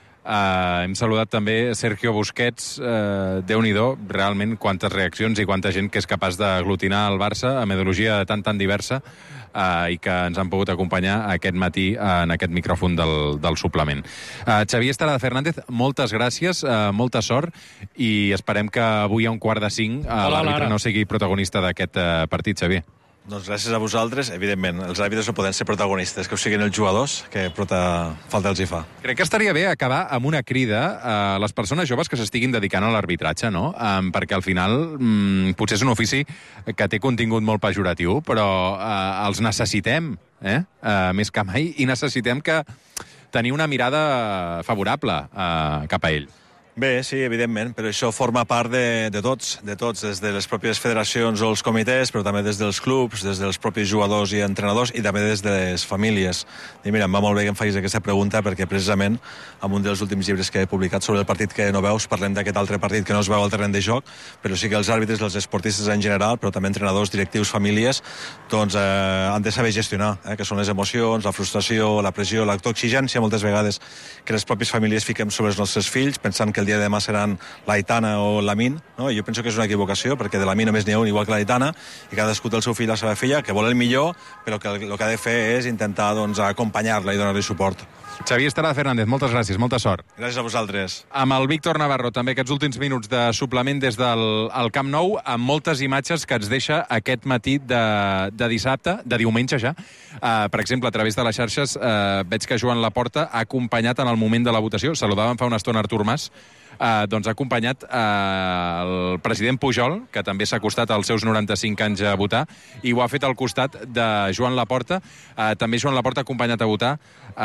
Uh, hem saludat també Sergio Busquets. Uh, Déu-n'hi-do, realment, quantes reaccions i quanta gent que és capaç d'aglutinar el Barça amb ideologia tan tan diversa uh, i que ens han pogut acompanyar aquest matí uh, en aquest micròfon del, del suplement. Uh, Xavier Estrada Fernández, moltes gràcies, uh, molta sort i esperem que avui a un quart de cinc uh, l'àrbitre no sigui protagonista d'aquest uh, partit, Xavier. Doncs gràcies a vosaltres. Evidentment, els àrbitres no poden ser protagonistes, que ho siguin els jugadors, que prota... falta els hi fa. Crec que estaria bé acabar amb una crida a les persones joves que s'estiguin dedicant a l'arbitratge, no? Um, perquè al final um, potser és un ofici que té contingut molt pejoratiu, però uh, els necessitem, eh? Uh, més que mai, i necessitem que tenir una mirada favorable uh, cap a ell. Bé, sí, evidentment, però això forma part de, de tots, de tots, des de les pròpies federacions o els comitès, però també des dels clubs, des dels propis jugadors i entrenadors i també des de les famílies. I mira, em va molt bé que em facis aquesta pregunta perquè precisament en un dels últims llibres que he publicat sobre el partit que no veus parlem d'aquest altre partit que no es veu al terreny de joc, però sí que els àrbitres, els esportistes en general, però també entrenadors, directius, famílies, doncs eh, han de saber gestionar, eh, que són les emocions, la frustració, la pressió, l'autoexigència moltes vegades que les pròpies famílies fiquem sobre els nostres fills pensant que el dia de demà seran l'Aitana o l'Amin, no? I jo penso que és una equivocació, perquè de l'Amin només n'hi ha un igual que l'Aitana, i cadascú té el seu fill o la seva filla, que vol el millor, però que el, el que ha de fer és intentar doncs, acompanyar-la i donar-li suport. Xavier Estrada Fernández, moltes gràcies, molta sort. Gràcies a vosaltres. Amb el Víctor Navarro, també aquests últims minuts de suplement des del el Camp Nou, amb moltes imatges que ens deixa aquest matí de, de dissabte, de diumenge ja. Uh, per exemple, a través de les xarxes uh, veig que Joan Laporta ha acompanyat en el moment de la votació, saludàvem fa una estona Artur Mas, Uh, doncs ha acompanyat uh, el president Pujol, que també s'ha acostat als seus noranta-cinc anys a votar, i ho ha fet al costat de Joan Laporta. Uh, també Joan Laporta ha acompanyat a votar uh,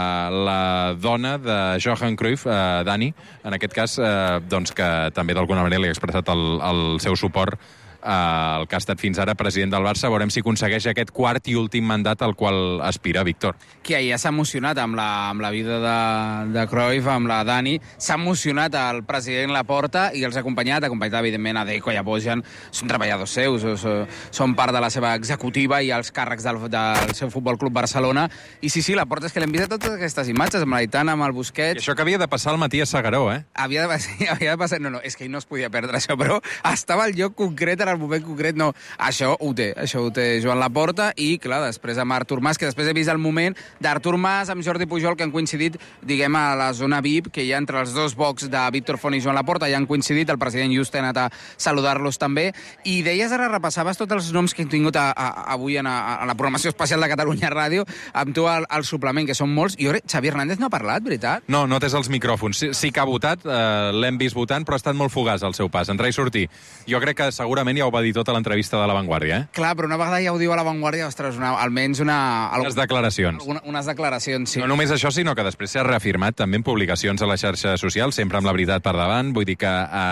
la dona de Johan Cruyff, uh, Dani, en aquest cas, uh, doncs que també d'alguna manera li ha expressat el, el seu suport Uh, el que ha estat fins ara president del Barça. Veurem si aconsegueix aquest quart i últim mandat al qual aspira, Víctor. Que ja s'ha emocionat amb la, amb la vida de, de Cruyff, amb la Dani. S'ha emocionat el president Laporta i els ha acompanyat, ha acompanyat evidentment a Deco i a Bojan. Són treballadors seus, són part de la seva executiva i els càrrecs del, del seu Futbol Club Barcelona. I sí, sí, Laporta és que l'hem vist totes aquestes imatges, amb l'Aitana, amb el Busquets. I això que havia de passar el Matías Sagaró, eh? Havia de, sí, havia de passar... No, no, és que ell no es podia perdre això, però estava al lloc concret, en el moment concret, no. Això ho té, això ho té Joan Laporta i, clar, després amb Artur Mas, que després he vist el moment d'Artur Mas amb Jordi Pujol, que han coincidit, diguem, a la zona V I P, que hi ha entre els dos bocs de Víctor Font i Joan Laporta, ja han coincidit, el president Just ha anat a saludar-los també, i deies, ara repassaves tots els noms que hem tingut a, a, avui en a, a la programació especial de Catalunya Ràdio, amb tu al, al suplement, que són molts, i jo crec, Xavi Hernández no ha parlat, veritat? No, no tens els micròfons. Sí, sí que ha votat, eh, l'hem vist votant, però ha estat molt fugaç el seu pas, entrar i sortir. Jo crec que segurament ja ho va dir tot a l'entrevista de La Vanguardia, eh? Clar, però una vegada ja ho diu a La Vanguardia, ostres, una, almenys una... Unes declaracions. Una, unes declaracions, sí. No només això, sinó que després s'ha reafirmat també en publicacions a la xarxa social, sempre amb la veritat per davant, vull dir que...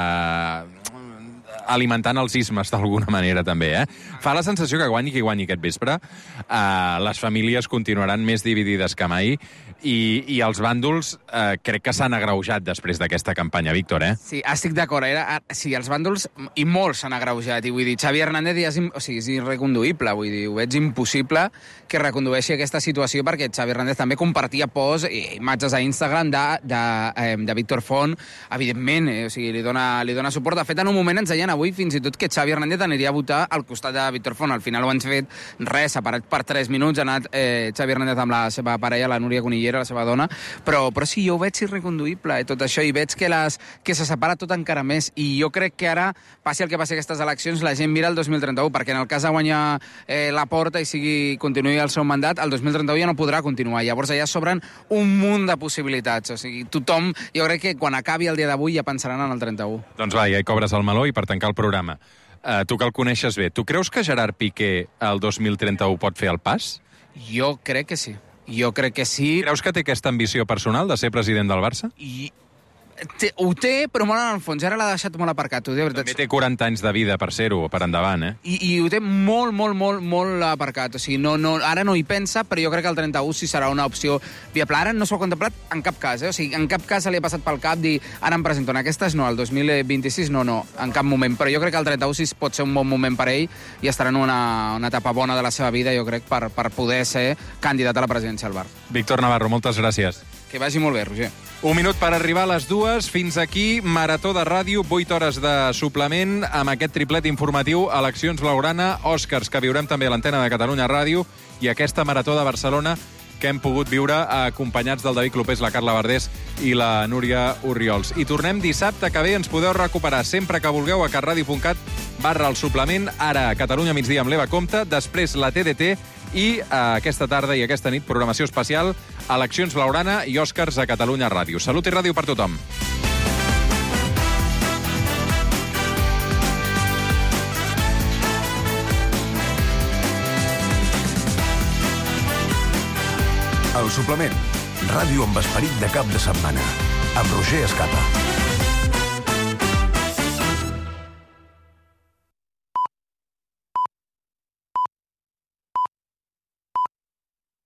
Eh, alimentant els ismes d'alguna manera també, eh? Fa la sensació que guanyi qui guanyi aquest vespre, eh, les famílies continuaran més dividides que mai i, i els bàndols eh, crec que s'han agreujat després d'aquesta campanya, Víctor, eh? Sí, estic d'acord. Era, sí, els bàndols, i molts s'han agreujat, i vull dir, Xavi Hernández ja és, o sigui, és irreconduïble, vull dir, ho veig impossible que recondueixi aquesta situació, perquè Xavi Hernández també compartia posts i imatges a Instagram de, de, eh, de Víctor Font, evidentment, eh, o sigui, li dona, li dona suport. De fet, en un moment ens deien avui fins i tot que Xavi Hernández aniria a votar al costat de Víctor Font. Al final ho han fet res, separat per tres minuts, ha anat eh, Xavi Hernández amb la seva parella, la Núria Conillera, la seva dona, però, però sí, jo ho veig irreconduïble, eh, tot això, i veig que, les, que se separa tot encara més, i jo crec que ara, passi el que passi aquestes eleccions, la gent mira el dos mil trenta-u, perquè en el cas de guanyar eh, Laporta i sigui continuï el seu mandat, el dos mil trenta-u ja no podrà continuar, llavors allà s'obren un munt de possibilitats, o sigui, tothom, jo crec que quan acabi el dia d'avui ja pensaran en el trenta-u. Doncs va, ja hi cobres el meló, i per tancar el programa. Uh, tu que el coneixes bé, tu creus que Gerard Piqué el dos mil trenta-u pot fer el pas? Jo crec que sí. Jo crec que sí. Creus que té aquesta ambició personal de ser president del Barça? I... Té, ho té, però molt en el fons. Ara l'ha deixat molt aparcat. Ho té, També té quaranta anys de vida per ser-ho, per endavant, eh? I, I ho té molt, molt, molt, molt aparcat. O sigui, no, no, ara no hi pensa, però jo crec que el trenta-u sí serà una opció viable. Ara no s'ho ha contemplat en cap cas, eh? O sigui, en cap cas se li ha passat pel cap dir ara em presento en aquestes, no, el dos mil vint-i-sis no, no, en cap moment. Però jo crec que el trenta-u sí pot ser un bon moment per ell i estarà en una, una etapa bona de la seva vida, jo crec, per, per poder ser candidat a la presidència del Barça. Víctor Navarro, moltes gràcies. Que vagi molt bé, Roger. Un minut per arribar a les dues. Fins aquí, Marató de Ràdio, vuit hores de suplement, amb aquest triplet informatiu, eleccions Blaugrana, Oscars, que viurem també a l'antena de Catalunya Ràdio, i aquesta Marató de Barcelona que hem pogut viure acompanyats del David Clopés, la Carla Verdés i la Núria Orriols. I tornem dissabte que ve, ens podeu recuperar sempre que vulgueu a catradio punt cat barra el suplement, ara a Catalunya migdia amb l'Eva Comte, després la T D T i eh, aquesta tarda i aquesta nit programació especial, eleccions Blaugrana i Oscars a Catalunya Ràdio. Salut i ràdio per tothom. El suplement. Ràdio amb esperit de cap de setmana. Amb Roger Escapa.